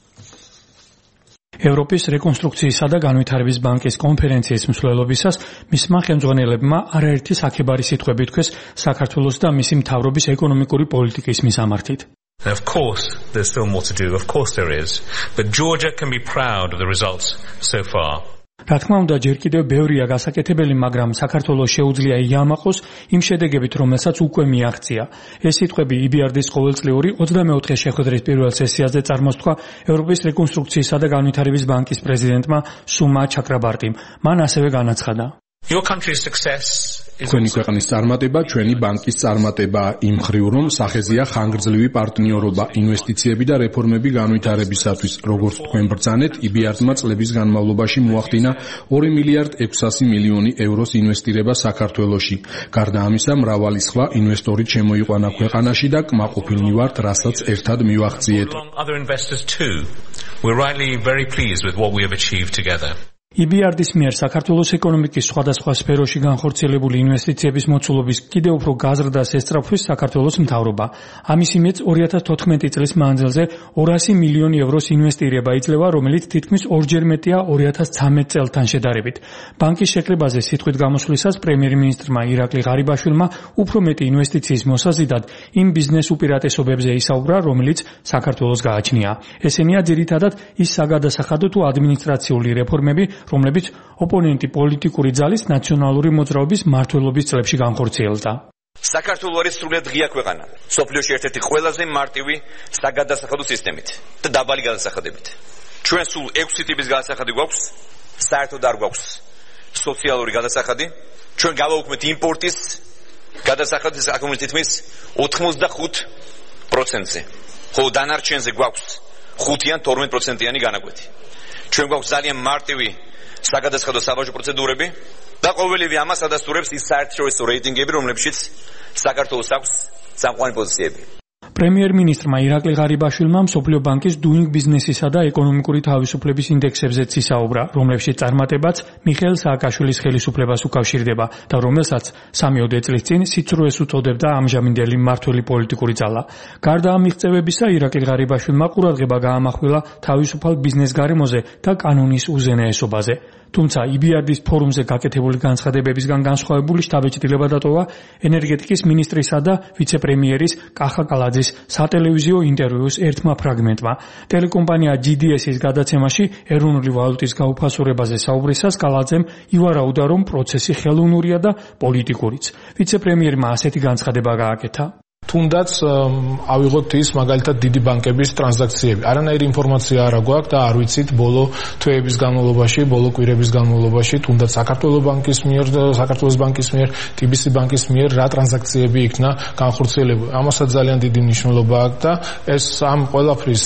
ევროპის რეკონსტრუქციისა და განვითარების ბანკის კონფერენციის მსვლელობისას მისმა ხელმძღვანელებმა არაერთი საქებარი სიტყვები თქვეს საქართველოს და მისი მთავრობის ეკონომიკური პოლიტიკის მისამართით. Of course, there's still more to do. Of course there is. But Georgia can be proud of the results so far. რა თქმა უნდა, ჯერ კიდევ ბევრია გასაკეთებელი, მაგრამ საქართველოს შეუძლია იამაყოს იმ შედეგებით, რომელსაც უკვე მიაღწია. ეს სიტყვები ი ბი არ დის ყოველწლიური ოცდამეოთხე შეხვედრის პირველ სესიაზე წარმოსთქვა ევროპის რეკონსტრუქციისა და განვითარების ბანკის პრეზიდენტმა სუმა ჩაკრაბარტიმ. მან ასევე განაცხადა: Your country's success is ჩვენი ქვეყნის წარმატება, ჩვენი ბანკის წარმატება იმ ხრივ, რომ სახეზია ხანგრძლივი პარტნიორობა, ინვესტიციები და რეფორმები განვითარებისათვის. როგორც თქვენ ბრძანეთ, ი ბი არ დმა წლების განმავლობაში მოახდინა ორი მილიარდ ექვსასი მილიონი ევროს ინვესტირება საქართველოში. გარდა ამისა, მრავალი სხვა ინვესტორი შემოიყვანა ქვეყანაში და კმაყოფილნი ვართ, რასაც ერთად მივახციეთ. other investors too. We're rightly very pleased with what we have achieved together. ი ბი არ დის მიერ საქართველოს ეკონომიკის სხვადასხვა სფეროში განხორციელებული ინვესტიციების მოცულობის კიდევ უფრო გაზრდას ესწრაფვის საქართველოს მთავრობა. ამის იმედს ორი ათას თოთხმეტი წლის მანძილზე ორასი მილიონი ევროს ინვესტირება იძლევა, რომელიც თითქმის ორჯერ მეტია ორი ათას ცხრამეტ წელთან შედარებით. ბანკის შეკრებაზე სიტყვით გამოსვლისას პრემიერ-მინისტრმა ირაკლი ღარიბაშვილმა უფრო მეტი ინვესტიციის მოსაზიდად იმ ბიზნეს უპირატესობებზე ისაუბრა, რომელიც საქართველოს გააჩნია. ესენია ძირითადად ის საგადასახადო თუ ადმინისტრაციული რეფორმები, რომლებიც ოპონენტი პოლიტიკური ძალის ნაციონალური მოძრაობის მმართველობის წლებში განხორციელდა. საქართველოს არის სრულიად ღია ქვეყანა, სოფლიოში ერთ-ერთი ყველაზე მარტივი საგადასახადო სისტემით და დაბალი გადასახადებით. ჩვენ სულ ექვსი ტიპის გადასახადი გვაქვს, საერთოდ არ გვაქვს სოციალური გადასახადი. ჩვენ გავაუქმეთ იმპორტის გადასახადის აკუმულირების თითქმის ოთხმოცდახუთ პროცენტზე, ხოლო დანარჩენზე გვაქვს ხუთი ან თორმეტ პროცენტიანი განაკვეთი. ჩვენ გვაქვს ძალიან მარტივი საგადასახადო საბაჟო პროცედურები და ყოველივე ამას ადასტურებს ის საერთაშორისო რეიტინგები, რომლებშიც საქართველოს აქვს წამყვანი პოზიციები. პრემიერ-მინისტრმა ირაკლი ღარიბაშვილმა მსოფლიო ბანკის doing business-ისა და ეკონომიკური თავისუფლების ინდექსებზეც ისაუბრა, რომლებშიც წარმატებაც მიხეილ სააკაშვილის ხელისუფლებას უკავშირდება და რომელსაც სამიოდე წლის წინ სიცრუეს უწოდებდა ამჟამინდელი მმართველი პოლიტიკური ძალა. გარდა ამ მიღწევებისა, ირაკლი ღარიბაშვილმა ყურადღება გაამახვილა თავისუფალ ბიზნეს გარემოზე და კანონის უზენაესობაზე. თუმცა ი ბი არ დის ფორუმზე გაკეთებული განცხადებებისგან განსხვავებული შთაბეჭდილება დატოვა ენერგეტიკის მინისტრისა და ვიცე-პრემიერის კახა კალაძის სატელევიზიო ინტერვიუს ერთმა ფრაგმენტმა. ტელეკომპანია ჯი დი ეს-ის გადაცემაში ეროვნული ვალუტის გაუფასურებაზე საუბრისას კალაძემ ივარაუდა, რომ პროცესი ხელოვნურია და პოლიტიკურიც. ვიცე-პრემიერმა ასეთი განცხადება გააკეთა: თუნდაც ავიღოთ ის მაგალითად დიდი ბანკების ტრანზაქციები. არანაირი ინფორმაცია არ აქვს და არ ვიცით ბოლო თვეების განმავლობაში, ბოლო კვირების განმავლობაში თუნდაც საქართველოს ბანკის მიერ, საქართველოს ბანკის მიერ, ტი ბი სი ბანკის მიერ რა ტრანზაქციები იქნა განხორციელებული. ამასაც ძალიან დიდი მნიშვნელობა აქვს და ეს ამ ყველაფრის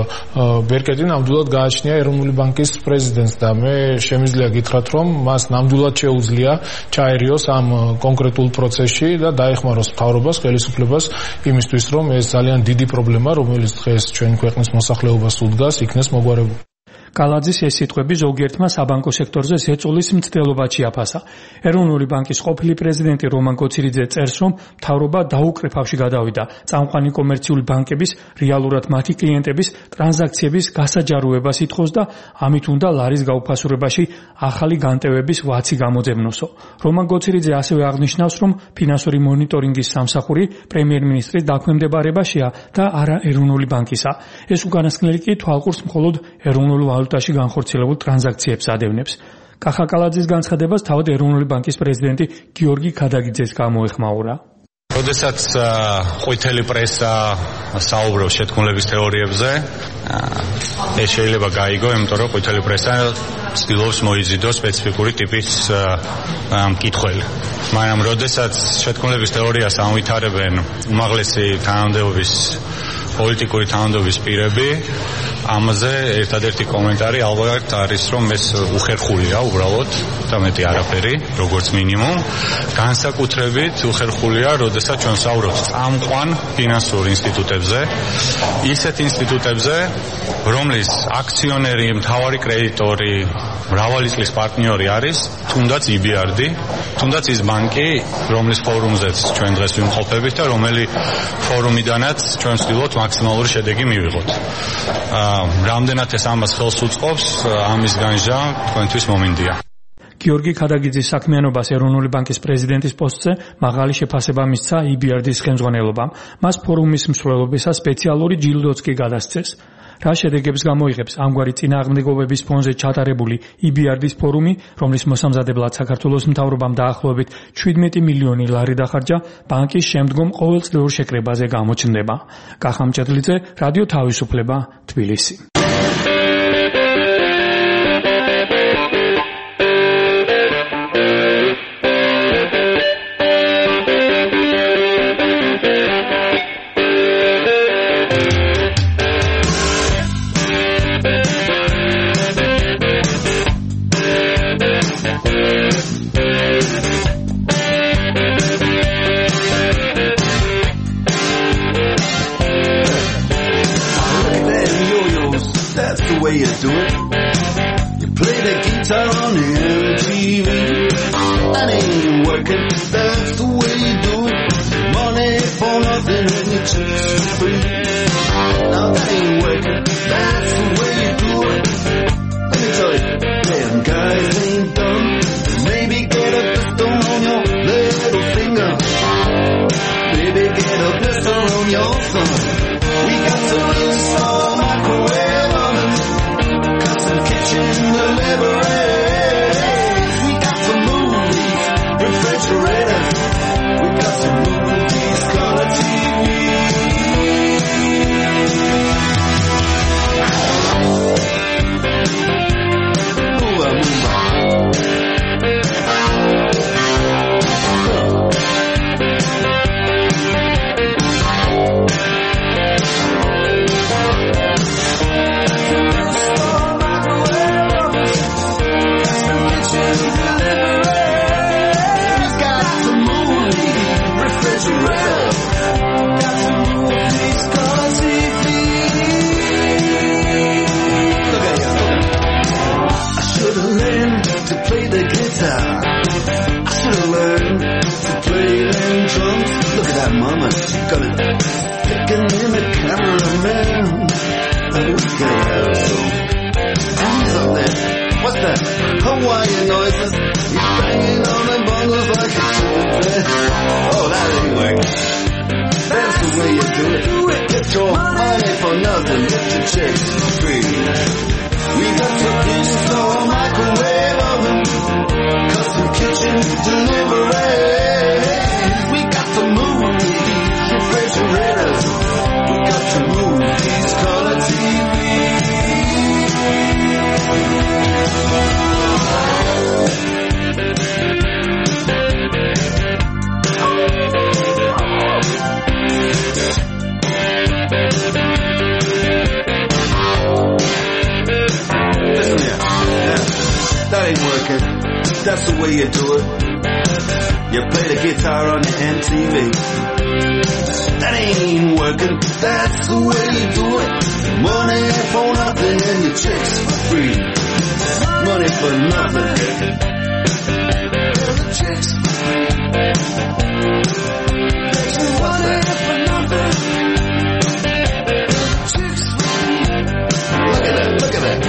ბერკეტი ნამდვილად გააჩნია ეროვნული ბანკის პრეზიდენტს და მე შემიძლია გითხრათ, რომ მას ნამდვილად შეუძლია ჩაერიოს ამ კონკრეტულ პროცესში და დაეხმაროს მთავრობას, ხელისუფლებას იმისთვის, რომ ეს ძალიან დიდი პრობლემა, რომელიც დღეს ჩვენ ქვეყნის მოსახლეობას უდგას, იქნეს მოგვარებული. კალაძის ეს სიტყვები ზოგიერთმა საბანკო სექტორზე ზეწოლის მცდელობად შეაფასა. ეროვნული ბანკის ყოფილი პრეზიდენტი რომან კოცირიძე წერს, რომ მთავრობა დაუკრეფავში გადავიდა წამყვანი კომერციული ბანკების, რეალურად მათი კლიენტების ტრანზაქციების გასაჯაროებას ითხოვს და ამით უნდა ლარის გაუფასურებაში ახალი განტევების ვაცი გამოძებნოსო. რომან კოცირიძე ასევე აღნიშნავს, რომ ფინანსური მონიტორინგის სამსახური პრემიერ-მინისტრის დაქვემდებარებაშია და არა ეროვნული ბანკისა. ეს უკანასკნელი კი თვალყურს მხოლოდ ეროვნულ ვალუტაში განხორციელებულ ტრანზაქციებს ადევნებს. კახა კალაძის განცხადებას თავად ეროვნული ბანკის პრეზიდენტი გიორგი ქადაგიძეს გამოეხმაურა. როდესაც ყვითელი პრესა საუბრობს შეთქმულების თეორიებზე, ეს შეიძლება გაიგო, იმიტომ რომ ყვითელი პრესა ცდილობს მოიზიდოს სპეციფიკური ტიპის მკითხველი. მაგრამ როდესაც შეთქმულების თეორიას ამვითარებენ უმაღლესი თანამდებობის პოლიტიკური თანამდებობის პირები, ამაზე ერთადერთი კომენტარი ალბათ არის, რომ ეს უხერხულია უბრალოდ და მეტი არაფერი, როგორც მინიმუმ. განსაკუთრებით უხერხულია, როდესაც ჩვენ საუბრობთ წამყვან ფინანსურ ინსტიტუტებზე, ისეთ ინსტიტუტებზე, რომლის აქციონერი, მთავარი კრედიტორი, მრავალი წლის პარტნიორი არის, თუნდაც ი ბი არ დი, თუნდაც ის ბანკი, რომლის ფორუმზეც ჩვენ დღეს ვიმყოფებით და რომელი ფორუმიდანაც ჩვენ ვცდილობთ მაქსიმალური შედეგი მივიღოთ. რამდენად ეს ამას ხელს უწყობს, ამის განჟა თქვენთვის მომინდია. გიორგი ქადაგიძის საქმიანობას ეროვნული ბანკის პრეზიდენტის პოსტზე მაღალი შეფასება მისცა ი ბი არ დის ხელმძღვანელობამ. მას ფორუმის მსვლელობისას სპეციალური ჯილდოც კი გადასცეს. რა შედეგებს გამოიღებს ამგვარი წინააღმდეგობების ფონზე ჩატარებული ი ბი არ დის ფორუმი, რომლის მოსამზადებლად საქართველოს მთავრობამ დაახლოებით შვიდმეტი მილიონი ლარი დახარჯა, ბანკის შემდგომ ყოველწლიურ შეკრებაზე გამოჩნდება. კახა მჭედლიძე, რადიო თავისუფლება, თბილისი. You do it. You play the guitar on M T V. That ain't working. That's the way you do it. Money for nothing and you chase free. Now that ain't working. That's the way you do it. Let me tell you, damn guys ain't dumb. Maybe get a pistol on your little finger. Maybe get a blister on your thumb. We got to install microwave ovens. Kitchen deliveries. We got to move these refrigerators. We got to move these color T Vs. Move on, move on. Mama, she got it picking in the cameraman. And we can have some hands on there. What's that? Hawaiian noises. He's banging on the bongos like a chimpanzee. Oh, that ain't working. That's the way you do it. Get your money for nothing. Get your chicks free. We got to install a microwave oven. Custom kitchen delivery. We got to move these refrigerators. We got to move these color T Listen here. Yeah, that ain't working. That's the way you do it. You play the guitar on the M T V. That ain't working. That's the way you do it. Money for nothing and your chicks for free. for nothing. The chicks what's that? For nothing. The chicks look at that, look at that.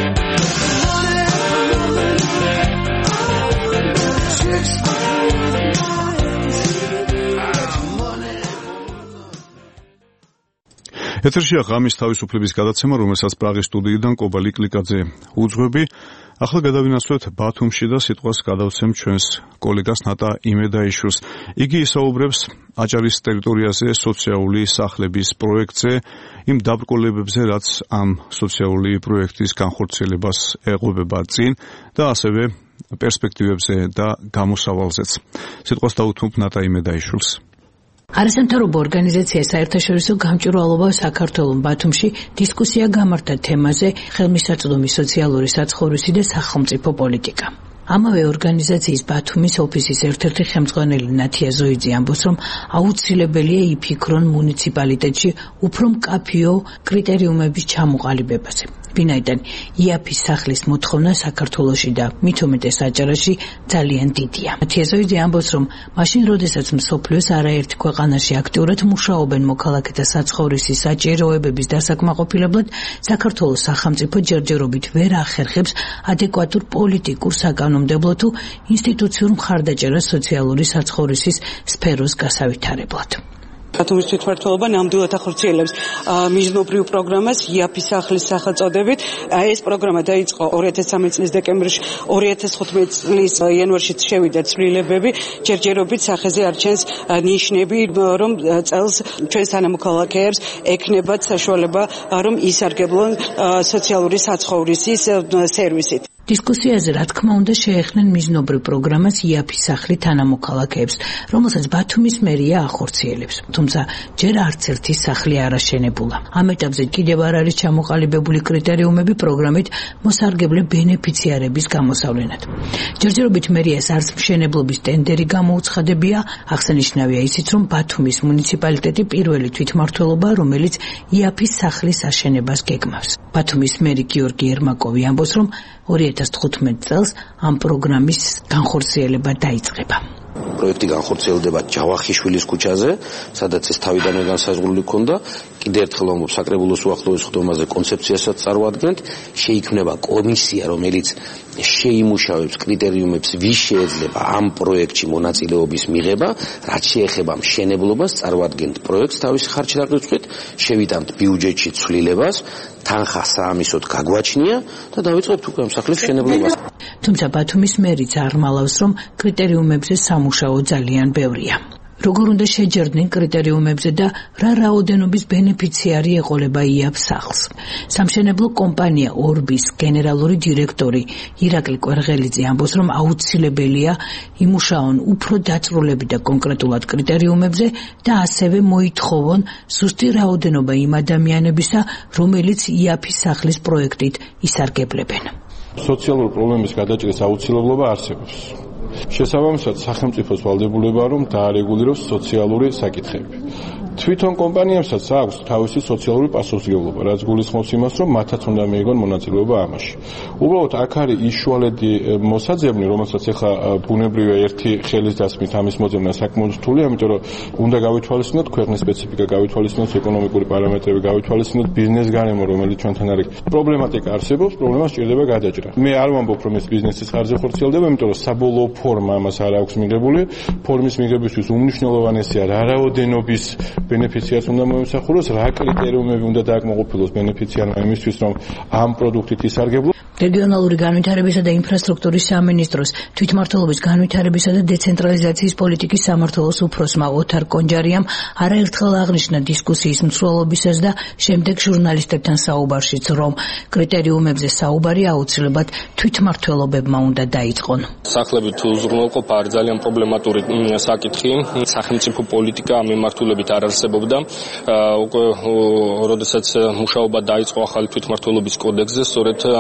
ეთერშია ღამის თავისუფლების გადაცემა, რომელსაც პრაღის სტუდიიდან კობა ლიკლიკაძე უძღვები. ახლა გადავინაცვლოთ ბათუმში და სიტყვას გადავცემ ჩვენს კოლეგას ნატა იმედაიშვილს. იგი ისაუბრებს აჭარის ტერიტორიაზე სოციალური სახლების პროექტზე, იმ დაბრკოლებებზე, რაც ამ სოციალური პროექტის განხორციელებას ეყობება წინ და ასევე პერსპექტივებზე და გამოსავალზეც. სიტყვას დავუთმობ ნატა იმედაიშვილს. არასამთავრობო ორგანიზაცია საერთაშორისო გამჭვირვალობა საქართველოს ბათუმში დისკუსია გამართა თემაზე ხელმისაწვდომი სოციალური საცხოვრისი და სახელმწიფო პოლიტიკა. ამავე ორგანიზაციის ბათუმის ოფისის ერთ-ერთი ხელმძღვანელი ნათია ზოიძე ამბობს, რომ აუცილებელია იფიქრონ მუნიციპალიტეტში უფრო მკაფიო კრიტერიუმების ჩამოყალიბებაზე. ვინაიდან იაფის სახლის მოთხოვნა საქართველოში და მით უმეტეს აჭარაში ძალიან დიდია. ნათია ზოიძე ამბობს, რომ მაშინ, როდესაც მსოფლიოს არაერთ ქვეყანაში აქტიურად მუშაობენ მოქალაქეთა საცხოვრისის საჭიროებების დასაკმაყოფილებლად, საქართველოს სახელმწიფო ჯერჯერობით ვერ ახერხებს ადეკვატურ პოლიტიკურ საკანონმდებლო თუ ინსტიტუციურ მხარდაჭერას სოციალური საცხოვრისის სფეროს გასავითარებლად. ბათუმის თვითმმართველობა ნამდვილად ახორციელებს მიზნობრივ პროგრამას იაფის სახლის სახელწოდებით. ეს პროგრამა დაიწყო ორი ათას სამი წლის დეკემბერში, ორი ათას თხუთმეტი წლის იანვარში შევიდა ცვლილებები, ჯერჯერობით სახეზე არჩენს ნიშნები, რომ წელს ჩვენს თანამოქალაქეებს ექნებათ საშუალება, რომ ისარგებლონ სოციალური საცხოვრისის სერვისით. დისკუსიაზე, რა თქმა უნდა, შეეხნენ მიზნობრივ პროგრამას იაფის სახლი თანამოქალაქეებს, რომელსაც ბათუმის მერია ახორციელებს. თუმცა ჯერ არც ერთი სახლი არ აშენებულა. ამ ეტაპზე კიდევ არ არის ჩამოყალიბებული კრიტერიუმები პროგრამით მოსარგებლე ბენეფიციარების გამოსავლენად. ჯერჯერობით მერიას არც მშენებლობის ტენდერი გამოუცხადებია, აღსანიშნავია ისიც, რომ ბათუმის მუნიციპალიტეტი პირველი თვითმმართველობა, რომელიც იაფის სახლის აშენებას გეგმავს. ბათუმის მერი გიორგი ერმაკოვი ამბობს, რომ ორი ათას თხუთმეტი წელს ამ პროგრამის განხორციელება დაიწყება. პროექტი განხორციელდება ჯავახიშვილის ქუჩაზე, სადაც ეს თავიდანვე განსაზღვრული ქონდა. კიდევ ერთხელ ვამბობ, საკრებულოს უახლოეს ხდომაზე კონცეფციასაც წარმოადგენთ. შეიქმნება კომისია, რომელიც შეიმუშავებს კრიტერიუმებს, ვის შეეძლება ამ პროექტში მონაწილეობის მიღება, რაც შეეხება მშენებლობას, წარმოადგენთ პროექტს თავის ხარჯ-დაღწევით, შევიტანთ ბიუჯეტში ცვლილებას, თანხა საამისოდ გაგვაჩნია და დავიწყებთ უკვე ამ სახლის მშენებლობას. თუმცა ბათუმის მერიც არ მალავს, რომ კრიტერიუმებზე სამუშაო ძალიან ბევრია. როგორ უნდა შეჯერდნენ კრიტერიუმებზე და რა რაოდენობის ბენეფიციარი ეყოლება იაფს სახლს. სამშენებლო კომპანია ორბის გენერალური დირექტორი ირაკლი კვერღელიძე ამბობს, რომ აუცილებელია იმუშაონ უფრო დაწვრილები და კონკრეტულად კრიტერიუმებზე და ასევე მოითხოვონ ზუსტი რაოდენობა იმ ადამიანებისა, რომელიც იაფის სახლის პროექტით ისარგებლებენ. სოციალური პრობლემის გადაჭრის აუცილებლობა არსებობს. შესაბამისად, სახელმწიფოს ვალდებულებაა, რომ დაარეგულიროს სოციალური საკითხები. თვითონ კომპანიებსაც აქვს თავისი სოციალური პასუხისმგებლობა, რაც გულისხმობს იმას, რომ მათაც უნდა მიიღონ მონაწილეობა ამაში. უბრალოდ აქ არის იშუალედი მოსაძებნი, რომელსაც ახლა ბუნებრივია ერთი ხელის დასმით ამის მოძებნა საკმაოდ რთულია, იმიტომ რომ უნდა გავითვალისწინოთ ქვეყნის სპეციფიკა, გავითვალისწინოთ ეკონომიკური პარამეტრები, გავითვალისწინოთ ბიზნეს გარემო, რომელიც ჩვენთან არის. პრობლემატიკა არსებობს, პრობლემა სჭირდება გადაჭრა. მე არ ვამბობ, რომ ეს ბიზნესის ხარჯზე ხორციელდება, იმიტომ რომ საბოლოო ფორმა ამას არ აქვს მიღებული. ფორმის მიღებისთვის უმნიშვნელოვანესია რა რაოდენობის ბენეფიციარს უნდა მოემსახუროს, რა კრიტერიუმები უნდა დააკმაყოფილოს ბენეფიციარმა იმისთვის, რომ ამ პროდუქტით ისარგებლოს. რეგიონალური განვითარებისა და ინფრასტრუქტურის სამინისტროს თვითმმართველობის განვითარებისა და დეცენტრალიზაციის პოლიტიკის სამმართველოს უფროსმა ოთარ კონჯარიამ არაერთხელ აღნიშნა დისკუსიის მსვლელობისას და შემდეგ ჟურნალისტებთან საუბარშიც, რომ კრიტერიუმებზე საუბარი აუცილებლად თვითმმართველობებმა უნდა დაიწყონ. სახლებით უზრუნველყოფა არის ძალიან პრობლემატური საკითხი. სახელმწიფო პოლიტიკა ამ მიმართულებით არ არსებობდა. უკვე როდესაც მუშაობა დაიწყო ახალი თვითმმართველობის კოდექსზე, სწორედ ამ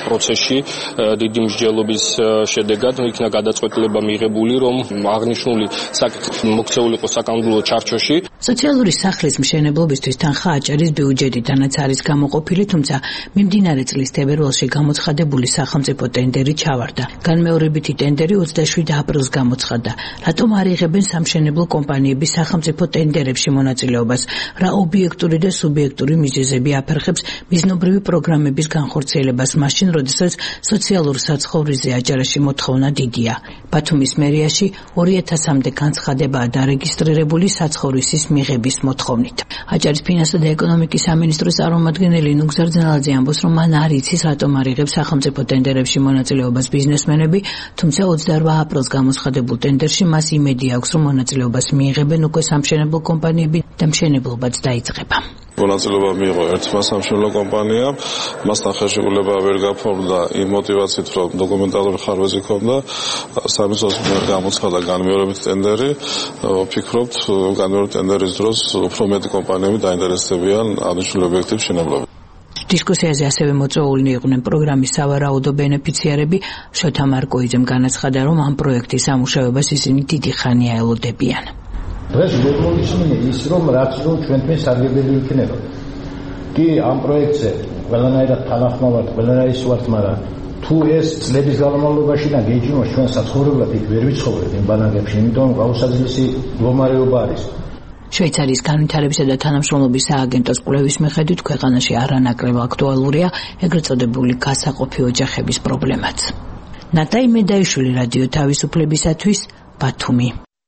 პროცესში დიდი მსჯელობის შედეგად იქნა გადაწყვეტილება მიღებული, რომ აღნიშნული საკითხი მოქცეულიყო საკანონმდებლო ჩარჩოში. სოციალური სახლის მშენებლობისთვის თანხა აჭარის ბიუჯეტიდანაც არის გამოყოფილი, თუმცა მიმდინარე წლის თებერვალში გამოცხადებული სახელმწიფო ტენდერი ჩავარდა. განმეორებითი ტენდერი ოცდაშვიდ აპრილს გამოცხადდა. რატომ არ იღებენ სამშენებლო კომპანიები სახელმწიფო ტენდერებში მონაწილეობას? რა ობიექტური და სუბიექტური მიზეზები აფერხებს მიზნობრივი პროგრამების განხორციელებას მაშინ, როდესაც სოციალურ საცხოვრისზე აჭარაში მოთხოვნა დიდია. ბათუმის მერიაში ორი ათასამდე განცხადებაა დარეგისტრირებული საცხოვრისის მიღების მოთხოვნით. აჭარის ფინანსთა და ეკონომიკის სამინისტროს წარმომადგენელი ნუგზარ ძნელაძე ამბობს, რომ მან არ იცის, რატომ არ იღებს სახელმწიფო ტენდერებში მონაწილეობას ბიზნესმენები, თუმცა ოცდაორ აპრილს გამოცხადებულ ტენდერში მას იმედი აქვს, რომ მონაწილეობას მიიღებენ უკვე სამშენებლო კომპანიები და მშენებლობაც დაიწყება. მონაწილეობა მიიღო ერთმა სამშენებლო კომპანიამ, მასთან ხელშეკრულება ვერ გაფორმდა იმ მოტივაციით, რომ დოკუმენტალური ხარვეზი ჰქონდა, სამინისტროს მიერ გამოცხადა განმეორებითი ტენდერი. ვფიქრობთ, განმეორებითი ტენდერის დროს უფრო მეტი კომპანიები დაინტერესდებიან აღნიშნული ობიექტის მშენებლობით. დისკუსიაზე ასევე მოწვეულნი იყვნენ პროგრამის სავარაუდო ბენეფიციარები. შოთა მარკოიძემ განაცხადა, რომ ამ პროექტის ამუშავებას ისინი დიდი ხანია ელოდებიან. დღეს მოგმოისმინე ის, რომ რაც რომ ჩვენთვის სარგებელი იქნება. კი ამ პროექტზე ყველანაირად თანახმოვართ, ყველანაირად ვართ, მაგრამ თუ ეს წლების განმავლობაში და გეჯიმოს ჩვენ საცხოვრებლად იქ ვერ ვიცხოვრეთ იმ ბანაკებში, იმიტომ გაუსაძლისი მდგომარეობა არის. შვეიცარიის განვითარებისა და თანამშრომლობის სააგენტოს კვლევის მიხედვით ქვეყანაში არანაკლებ აქტუალურია ეგრეთ წოდებული გასაყოფი ოჯახების პრობლემაც. ნატაი მედაიშვილი, რადიო თავისუფლებისათვის, ბათუმი.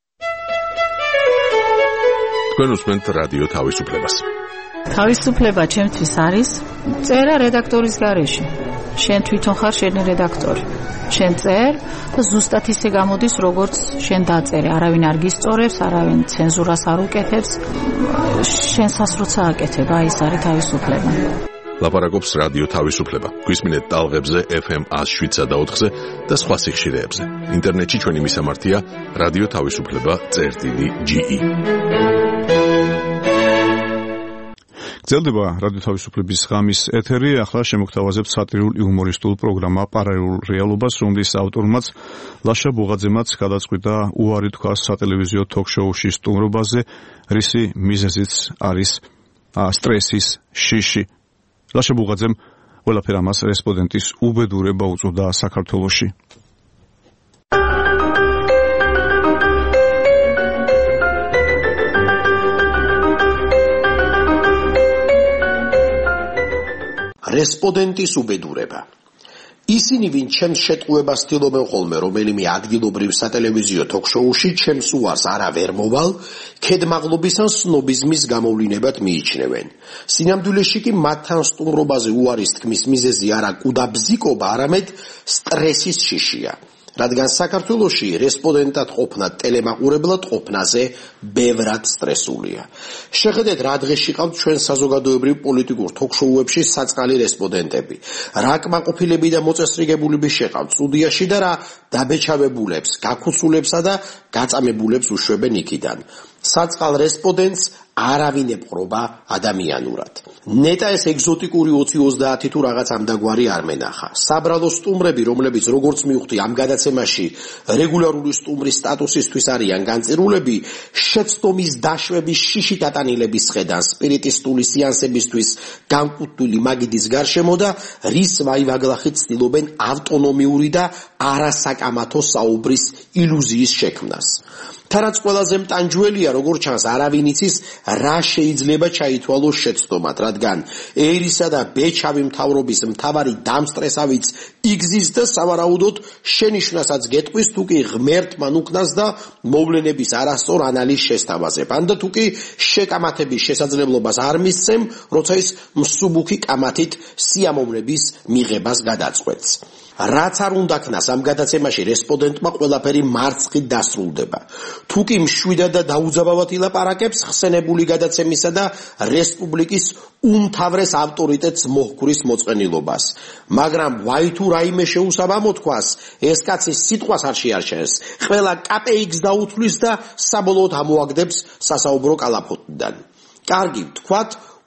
თქვენ უსმენთ რადიო თავისუფლებას. თავისუფლება ჩემთვის არის წერა რედაქტორის გარეშე. შენ თვითონ ხარ შენი რედაქტორი. შენ წერ და ზუსტად ისე გამოდის, როგორც შენ დაწერე. არავინ არ გისწორებს, არავინ ცენზურას არ უკეთებს. შენსას როცა აკეთებ, აი ეს არის თავისუფლება. ლაპარაკობს რადიო თავისუფლება. გვისმინეთ ტალღებზე ეფ ემ one oh seven და ოთხზე და სხვა სიხშირეებზე. ინტერნეტში ჩვენი მისამართია რადიო თავისუფლება წერტილი ჯი ი. გრძელდება რადიო თავისუფლების ღამის ეთერი. ახლა შემოგთავაზებთ სატირულ იუმორისტულ პროგრამა პარალელურ რეალობას, რომლის ავტორმაც ლაშა ბუღაძემაც გადაწყვიტა უარი თქვა სატელევიზიო თოქ-შოუში სტუმრობაზე, რისი მიზეზიც არის სტრესის შიში. ლაშა ბუღაძემ ყველაფერ ამას რესპონდენტის უბედურება უწოდა საქართველოში. რესპონდენტის უბედურება. ისინი, ვინც ჩემს შეტყუებას ცდილობენ ხოლმე რომელიმე ადგილობრივ სატელევიზიო თოქ-შოუში, ჩემს უარს არა ვერ მოვალ, ქედმაღლობის ან სნობიზმის გამოვლინებად მიიჩნევენ. სინამდვილეში კი მათთან სტუმრობაზე უარის თქმის მიზეზი არა კუდა ბზიკობა, არამედ სტრესის შიშია. რადგან საქართველოში რესპონდენტად ყოფნა ტელემაყურებლად ყოფნაზე ბევრად სტრესულია. შეხედეთ, რა დღეში ყავთ ჩვენ საზოგადოებრივ პოლიტიკურ თოქ-შოუებში საწყალი რესპონდენტები. რა კმაყოფილები და მოწესრიგებულები შეყავთ სტუდიაში და რა დაბეჭავებულებს, გაქუსულებსა და გაწამებულებს უშვებენ იქიდან. საწყალ რესპონდენტს არავინ ეპყრობა ადამიანურად. ნეტა ეს ეგზოტიკური ოცი ოცდაათი თუ რაღაც ამდაგვარი არ მენახა. საბრალო სტუმრები, რომლებიც როგორც მივხვდი ამ გადაცემაში რეგულარული სტუმრის სტატუსისთვის არიან განწირულები, შეცდომის დაშვების შიში დატანილების ხედან სპირიტისტული სეანსებისთვის განკუთვნილი მაგიდის გარშემო და რის ვაივაგლახით ცდილობენ ავტონომიური და არასაკამათო საუბრის ილუზიის შექმნას. თარაც ყველაზე მტანჯველია, როგორც ჩანს, არავინ იცის რა შეიძლება ჩაითვალოს შეცდომად, რადგან ერისა და ბეჩავი მთავრობის მთავარი დამსტრესავიც იგზის და სავარაუდოდ შენიშვნასაც გეტყვის, თუ კი ღმერთმა უკნას და მოვლენების არასწორ ანალიზს შესთავაზებ, ან და თუ კი შეკამათების შესაძლებლობას არ მისცემ, როცა ის მსუბუქი კამათით სიამოვნების მიღებას გადაწყვეტს. რაც არ უნდა ქნას ამ გადაცემაში რესპონდენტმა ყველაფერი მარცხით დასრულდება. თუ კი მშვიდად და დაუძაბავად ილაპარაკებს ხსენებული გადაცემისა და რესპუბლიკის უმთავრეს ავტორიტეტს მოჰკვრის მოწყენილობას. მაგრამ ვაი თუ რაიმე შეუსაბამო მოთქვას, ეს კაცი სიტყვას არ შეარჩენს, ყველა კაპეიქს დაუთვლის და საბოლოოდ ამოაგდებს სასაუბრო კალაფოტიდან. კარგი, ვთქვათ,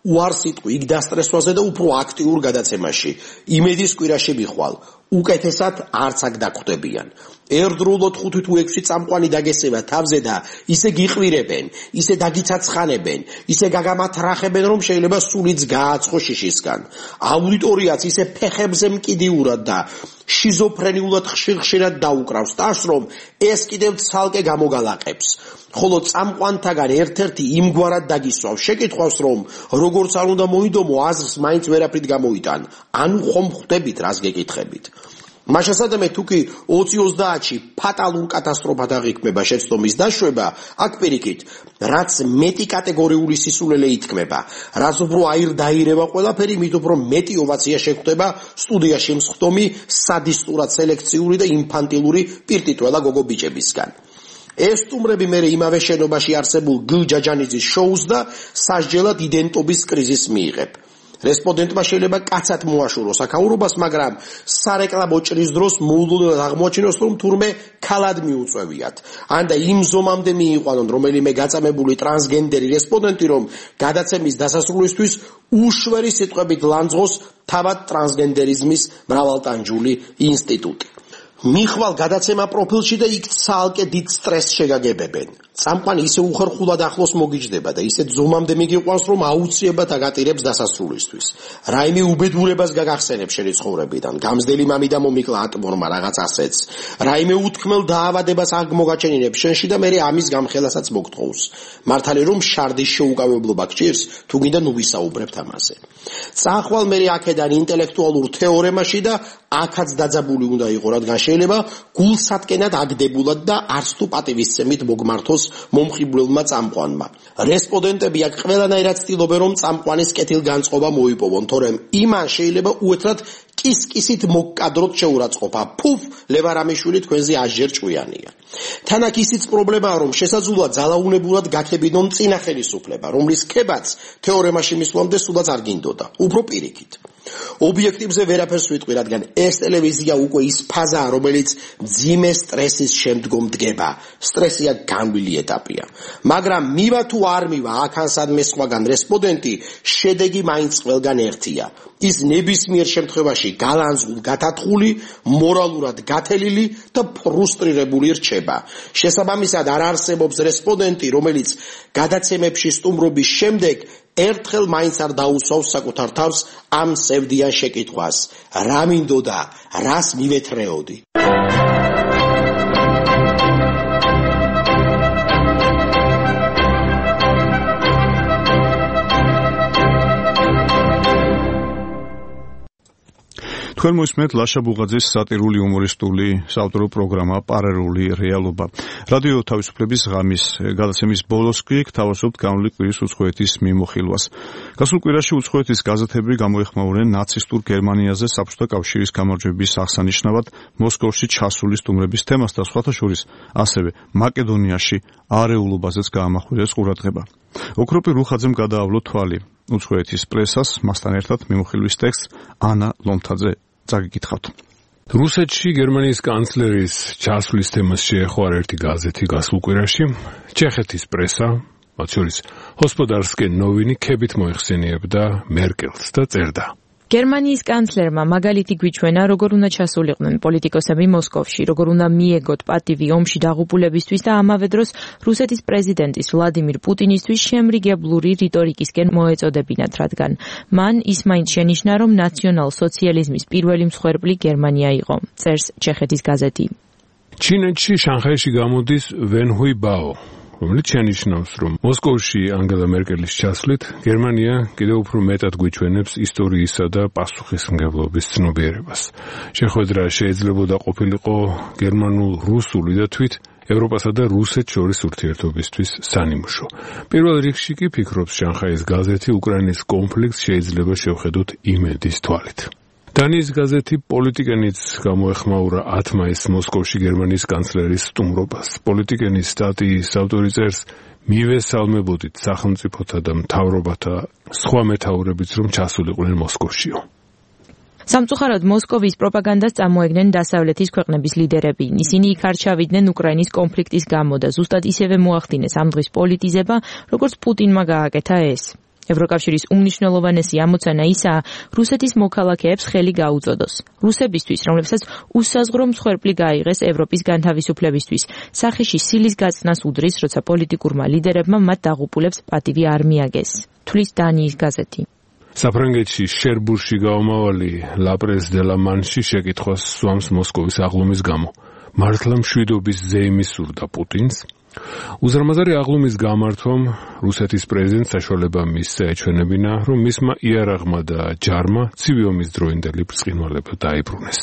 უარ სიტყვი იქ დასტრესვაზე და უფრო აქტიურ გადაცემაში. იმედის კვირაში მიხვალ. უკეთესად არც აქ დაგხვდებიან. ერთდროულად ხუთი თუ ექვსი წამყვანი დაგესება თავზე და ისე გიყვირებენ, ისე დაგიცაცხანებენ, ისე გაგამათრახებენ, რომ შეიძლება სულიც გააცხო შიშისგან. აუდიტორიაც ისე ფეხებზე მკიდიურად და შიზოფრენიულად ხშირ-ხშირად დაუკრავს ტაშს, რომ ეს კიდევ ცალკე გამოგალაყებს. ხოლო წამყვანთაგან ერთ-ერთი იმგვარად დაგისვავს შეკითხვას, რომ როგორც არ უნდა მოიდომო, აზრს მაინც ვერაფრით გამოიტან. ანუ ხომ ხვდებით, რას გეკითხებით. მაშასადამე თუ კი ოცი ოცდაათში ფატალურ კატასტროფად აღიქმება შეცდომის დაშვება, აქ პირიქით, რაც მეტი კატეგორიული სისულელე ითქმება, რაც უფრო აირ-დაირება ყველაფერი, მით უფრო მეტი ოვაცია შეხვდება სტუდიაში მსხდომი სადისტურად სელექციური და ინფანტილური პირტიტველა გოგო ბიჭებისგან. ეს სტუმრები მერე იმავე შენობაში არსებულ გილ ჯაჯანიძის შოუს და სასჯელად იდენტობის კრიზისს მიიღებ. რესპონდენტმა შეიძლება კაცად მოაშუროს აქაურობას, მაგრამ სარეკლამო ჭრის დროს მოულოდნელად აღმოაჩინოს, რომ თურმე ქალად მიუწევიათ. ან და იმ ზომამდე მიიყვანონ რომელიმე გაწამებული ტრანსგენდერი რესპონდენტი, რომ გადაცემის დასასრულისთვის უშვერი სიტყვებით ლანძღოს თავად ტრანსგენდერიზმის მრავალტანჯული ინსტიტუტი. მიხვალ გადაცემა პროფილში და იქ ცალკე დიდ სტრესს შეგაგებებენ. წამყვანი ისე უხერხულად ახლოს მოგიჯდება და ისე ზომამდე მიგიყვანს, რომ აუცილებლად აგატირებს დასასრულისთვის. რაიმე უბედურებას გაგახსენებს შენი ცხოვრებიდან. გამზდელი მამიდა მომიკლა ატმორმა რაღაც ასეც. რაიმე უთქმელ დაავადებას აღმოგაჩენინებს შენში და მერე ამის გამხელასაც მოგთხოვს. მართალი რომ შარდის შეუკავებლობა გჭირს, თუ გინდა ნუ ვისაუბრებთ ამაზე. წახვალ მერე აქედან ინტელექტუალურ თეორემაში და აქაც დაძაბული უნდა იყო, რადგან შეიძლება გულსატკენად აგდებულად და არც თუ პატივისცემით მოგმართოს მომხიბვლელმა წამყვანმა. რესპონდენტები აქ ყველანაირად ცდილობენ, რომ წამყვანის კეთილგანწყობა მოიპოვონ, თორემ იმან შეიძლება უეთრად კის-კისით მოგკადროთ შეურაცხყოფა. ფუფ, ლევარამიშვილი თქვენზე აზჯერ ჭვიანია. თან აქ ისიც პრობლემაა, რომ შესაძლოა ძალაუნებურად გაქებინონ წინა ხელისუფლება, რომლის ქებაც თეორემაში მისვლამდე სულაც არ გინდოდა. უფრო პირიქით. ობიექტივზე ვერაფერს ვიტყვი, რადგან ეს ტელევიზია უკვე ის ფაზაა, რომელიც მძიმე სტრესის შემდგომ დგება. სტრესია განვლილი ეტაპია. მაგრამ მივა თუ არ მივა, აქან სადმე სხვაგან რესპონდენტი, შედეგი მაინც ყველგან ერთია. ის ნებისმიერ შემთხვევაში გალანზულ, გათათხული, მორალურად გათელილი და ფრუსტრირებული რჩება. შესაბამისად არ არსებობს რესპონდენტი, რომელიც გადაცემებში სტუმრობის შემდეგ ერთხელ მაინც არ დაუსვავს საკუთარ თავს ამ სევდიან შეკითხვას. რა მინდოდა, რას მივეთრეოდი? თქვენ მოისმენთ ლაშა ბუღაძის სატირული უმორისტული საავტორო პროგრამა პარალელური რეალობა. რადიო თავისუფლების ღამის გადაცემის ბოლოს კი გთავაზობთ განვლილი კვირის უცხოეთის მიმოხილვას. გასულ კვირაში უცხოეთის გაზეთები გამოეხმაურნენ ნაცისტურ გერმანიაზე საბჭოთა კავშირის გამარჯვების აღსანიშნავად მოსკოვში ჩასული სტუმრების თემას და სხვათა შორის ასევე მაკედონიაში არეულობაზეც გაამახვილეს ყურადღება. ოქროპი რუხაძემ გადაავლო თვალი უცხოეთის პრესას, მასთან ერთად მიმოხილვის ტექსტს ანა ლომთაძე წაგიკითხავთ. რუსეთში გერმანიის კანცლერის ჩასვლის თემას შეეხო არაერთი გაზეთი გასულ კვირაში. ჩეხეთის პრესა, მათ შორის ჰოსპოდარსკე ნოვინი ქებით მოიხსენიებდა მერკელს და წერდა: გერმანიის კანცლერმა მაგალითი გვიჩვენა, როგორ უნდა ჩასულიყვნენ პოლიტიკოსები მოსკოვში, როგორ უნდა მიეგოთ პატივი ომში დაღუპულებისთვის და ამავე დროს რუსეთის პრეზიდენტის ვლადიმირ პუტინისთვის შემრიგებლური რიტორიკისკენ მოეწოდებინათ, რადგან მან ის მაინც შენიშნა, რომ ნაციონალ-სოციალიზმის პირველი მსხვერპლი გერმანია იყო, წერს ჩეხეთის გაზეთი. ჩინეთში შანხაიში გამოდის ვენჰუი ბაო, რომელიც შენიშნავს, რომ მოსკოვში ანგელა მერკელის ჩასვლით გერმანია კიდევ უფრო მეტად გვიჩვენებს ისტორიისა და პასუხისმგებლობის ცნობიერებას. შეხვედრა შეიძლებოდა ყოფილიყო გერმანულ-რუსული და თვით ევროპასა და რუსეთს შორის ურთიერთობისთვის სანიმუშო. პირველ რიგში კი ფიქრობს შანხაის გაზეთი, უკრაინის კონფლიქტს შეიძლება შევხედოთ იმედის თვალით. დანიის გაზეთი პოლიტიკენიც გამოეხმაურა ათ მაისს მოსკოვში გერმანიის კანცლერის სტუმრობას. პოლიტიკენის სტატიის ავტორი წერს: მივესალმებოდით სახელმწიფოთა და მთავრობათა სხვა მეთაურებიც, რომ ჩასულიყვნენ მოსკოვშიო. სამწუხაროდ მოსკოვის პროპაგანდას წამოეგნენ დასავლეთის ქვეყნების ლიდერები. ისინი იქ არ ჩავიდნენ უკრაინის კონფლიქტის გამო და ზუსტად ისევე მოახდინეს ამ დღის პოლიტიზება, როგორც პუტინმა გააკეთა ეს. ევროკავშირის უმნიშვნელოვანესი ამოცანა ისაა, რუსეთის მოქალაქეებს ხელი გაუწოდოს. რუსებისთვის, რომლებსაც უსაზღრო მსხვერპლი გაიღეს ევროპის განთავისუფლებისთვის, სახეში სილის გაწნას უდრის, როცა პოლიტიკურმა ლიდერებმა მათ დაღუპულებს პატივი არ მიაგეს. თulis დანიის გაზეთი. საფრანგეთში შერბურში გაომავალი ლაპრეს დე ლა მანში შეკითხვას სვამს მოსკოვის აღლუმის გამო. მართლა მშვიდობის ზეიმი სურდა პუტინს? უზარმაზარი აღლუმის გამართვამ რუსეთის პრეზიდენტს საშუალება მისცა ეჩვენებინა, რომ მისმა იარაღმა და ჯარმა ცივი ომის დროინდელი ბრწყინვალება დაიბრუნეს.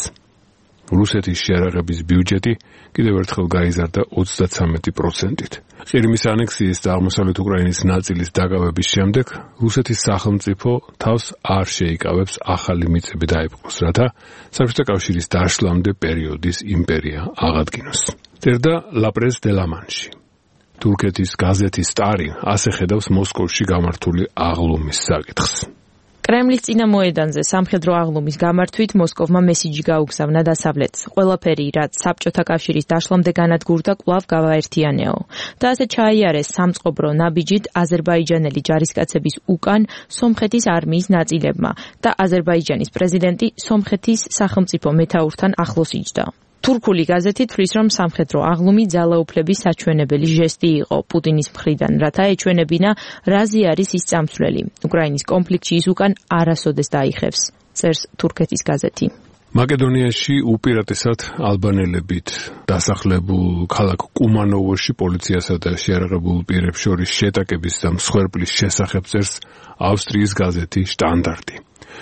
რუსეთის შეარაღების ბიუჯეტი კიდევ ერთხელ გაიზარდა ოცდათვრამეტი პროცენტით. ყირიმის ანექსიის და აღმოსავლეთ უკრაინის ნაწილის დაკავების შემდეგ რუსეთის სახელმწიფო თავს არ შეიკავებს ახალი მიწები დაიპყროს, რათა საბჭოთა კავშირის დაშლამდე პერიოდის იმპერია აღადგინოს. წერდა ლაპრეს დე ლა მანში. თურქეთის გაზეთი სტარი ასე ხედავს მოსკოვში გამართული აღლუმის საკითხს. კრემლის წინამოედანზე სამხედრო აღლუმის გამართვით მოსკოვმა მესიჯი გაუგზავნა დასავლეთს. ყველაფერი, რაც საბჭოთა კავშირის დაშლამდე განადგურდა, კვლავ გავაერთიანეო. და ასე ჩაიარეს სამწყობრო ნაბიჯით აზერბაიჯანელი ჯარისკაცების უკან სომხეთის არმიის ნაწილებმა და აზერბაიჯანის პრეზიდენტი სომხეთის სახელმწიფო მეთაურთან ახლოს იჯდა. თურქული გაზეთი თვლის, რომ სამხედრო აღლუმი ძალაუფლების საჩვენებელი ჟესტი იყო პუტინის მხრიდან, რათა ეჩვენებინა, რაზე არის ის წამსვლელი. უკრაინის კონფლიქტში ის უკან არასოდეს დაიხევს, წერს თურქეთის გაზეთი. მაკედონიაში უპირატესად ალბანელებით დასახლებულ ქალაქ კუმანოვოში პოლიციასა და შეიარაღებულ პირებს შორის შეტაკების და მსხვერპლის შესახებ წერს ავსტრიის გაზეთი შტანდარტი.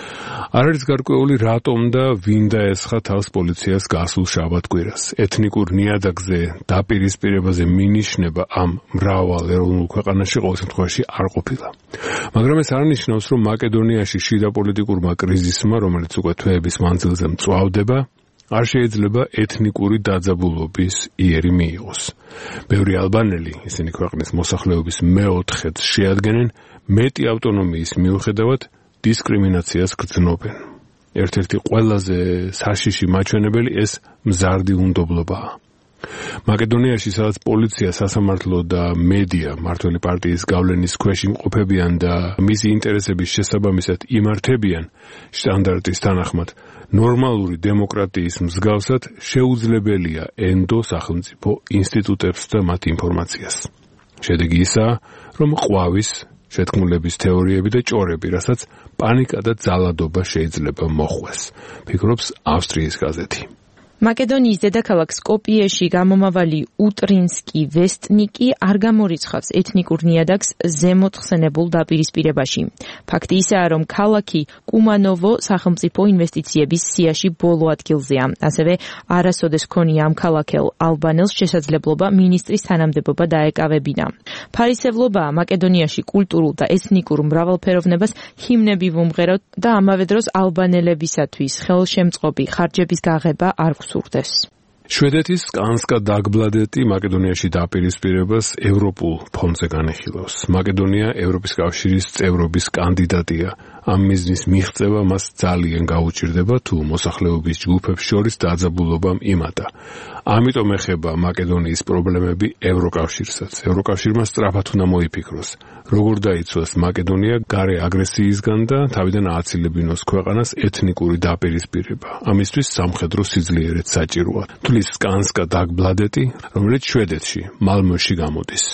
არ არის გარკვეული რატომ და ვინ დაესხა თავს პოლიციას გასულ შაბათ-კვირას. ეთნიკურ ნიადაგზე დაპირისპირებაზე მინიშნება ამ მრავალ ეროვნულ ქვეყანაში ყოველ შემთხვევაში არ ყოფილა. მაგრამ ეს არ ნიშნავს, რომ მაკედონიაში შიდა პოლიტიკურმა კრიზისმა, რომელიც უკვე თვეების მანძილზე მწვავდება, არ შეიძლება ეთნიკური დაძაბულობის იერი მიიღოს. ბევრი ალბანელი, ისინი ქვეყნის მოსახლეობის მეოთხედს შეადგენენ, მეტი ავტონომიის მიუხედავად დისკრიმინაციას გრძნობენ. ერთ-ერთი ყველაზე საშიში მაჩვენებელი ეს მზარდი უნდობლობაა. მაკედონიაში, სადაც პოლიცია, სასამართლო და მედია მართველი პარტიის გავლენის ქვეშ იმყოფებიან და მისი ინტერესების შესაბამისად იმართებიან, შტანდარტის თანახმად, ნორმალური დემოკრატიის მსგავსად შეუძლებელია ენდო სახელმწიფო ინსტიტუტებს და მათ ინფორმაციას. შედეგი ისაა, რომ ყვავის შეთქმულების თეორიები და ჭორები, რასაც პანიკა და ძალადობა შეიძლება მოხვეს, ფიქრობს ავსტრიის გაზეთი. მაკედონიის დედაქალაქ სკოპიეში გამომავალი უტრინსკი ვესტნიკი არ გამორიცხავს ეთნიკურ ნიადაგს ზემოთ ხსენებულ დაპირისპირებაში. ფაქტი ისაა, რომ ქალაქი კუმანოვო სახელმწიფო ინვესტიციების სიაში ბოლო ადგილზეა. ასევე არასოდეს ჰქონია ამ ქალაქელ ალბანელს შესაძლებლობა მინისტრის თანამდებობა დაეკავებინა. ფარისევლობაა მაკედონიაში კულტურულ და ეთნიკურ მრავალფეროვნებას ჰიმნები ვუმღეროთ და ამავე დროს ალბანელებისათვის ხელშემწყობი ხარჯების გაღება არ გსურდეს. შვედეთის სკანსკა დაგბლადეტი მაკედონიაში დაპირისპირებას ევროპულ ფონდზე განიხილავს. მაკედონია ევროპის კავშირის წევრობის კანდიდატია. ამ მიზნის მიღწევა მას ძალიან გაუჭირდება, თუ მოსახლეობის ჯგუფებს შორის დაძაბულობამ იმატა. ამიტომ ეხება მაკედონიის პრობლემები ევროკავშირსაც. ევროკავშირმა სწრაფად უნდა მოიფიქროს, როგორ დაიცვას მაკედონია გარე აგრესიისგან და თავიდან ააცილებინოს ქვეყანას ეთნიკური დაპირისპირება. ამისთვის სამხედრო სიძლიერეც საჭიროა. თulis სკანსკა დაგბლადეტი, რომელიც შვედეთში, მალმოში გამოდის.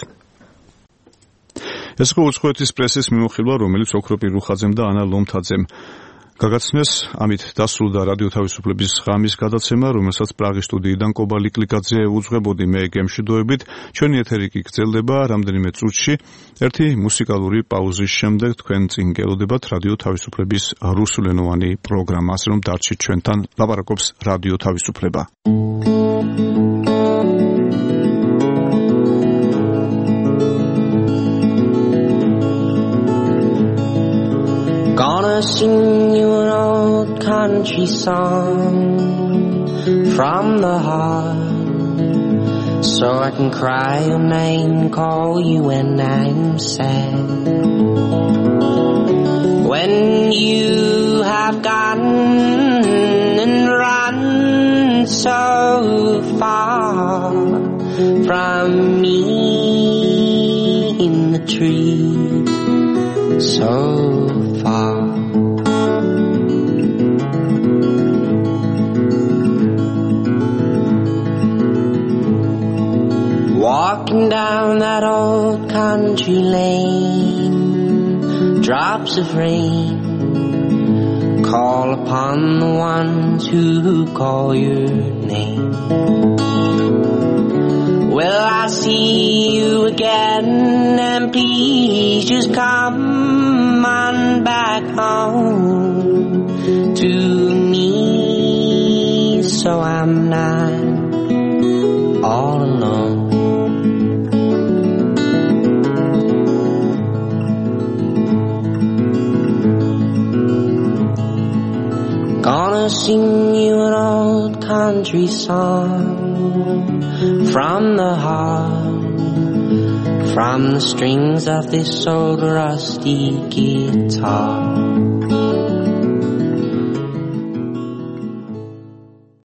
ეს იყო უცხოეთის პრესის მიმოხილვა, რომელიც ოქრო პირუხაძემ და ანა ლომთაძემ გაგაცნეს. ამით დასრულდა რადიო თავისუფლების ღამის გადაცემა, რომელსაც პრაღის სტუდიიდან კობალი კლიკაძე უძღვებოდი მე გემშვიდობებით. ჩვენი ეთერი კი გრძელდება რამდენიმე წუთში. ერთი მუსიკალური პაუზის შემდეგ თქვენ წინ გელოდებათ რადიო თავისუფლების რუსულენოვანი პროგრამა, ასე რომ დარჩით ჩვენთან. ლაპარაკობს რადიო თავისუფლება. Gonna sing you an old country song from the heart, so I can cry your name, call you when I'm sad. When you have gone and run so far from me in the trees, so so far. Walking down that old country lane, drops of rain call upon the ones who call your name. Will I see you again? And please just come on back home to me, so I'm not all alone. Gonna sing you an old country song from the heart, from the strings of this old rusty guitar.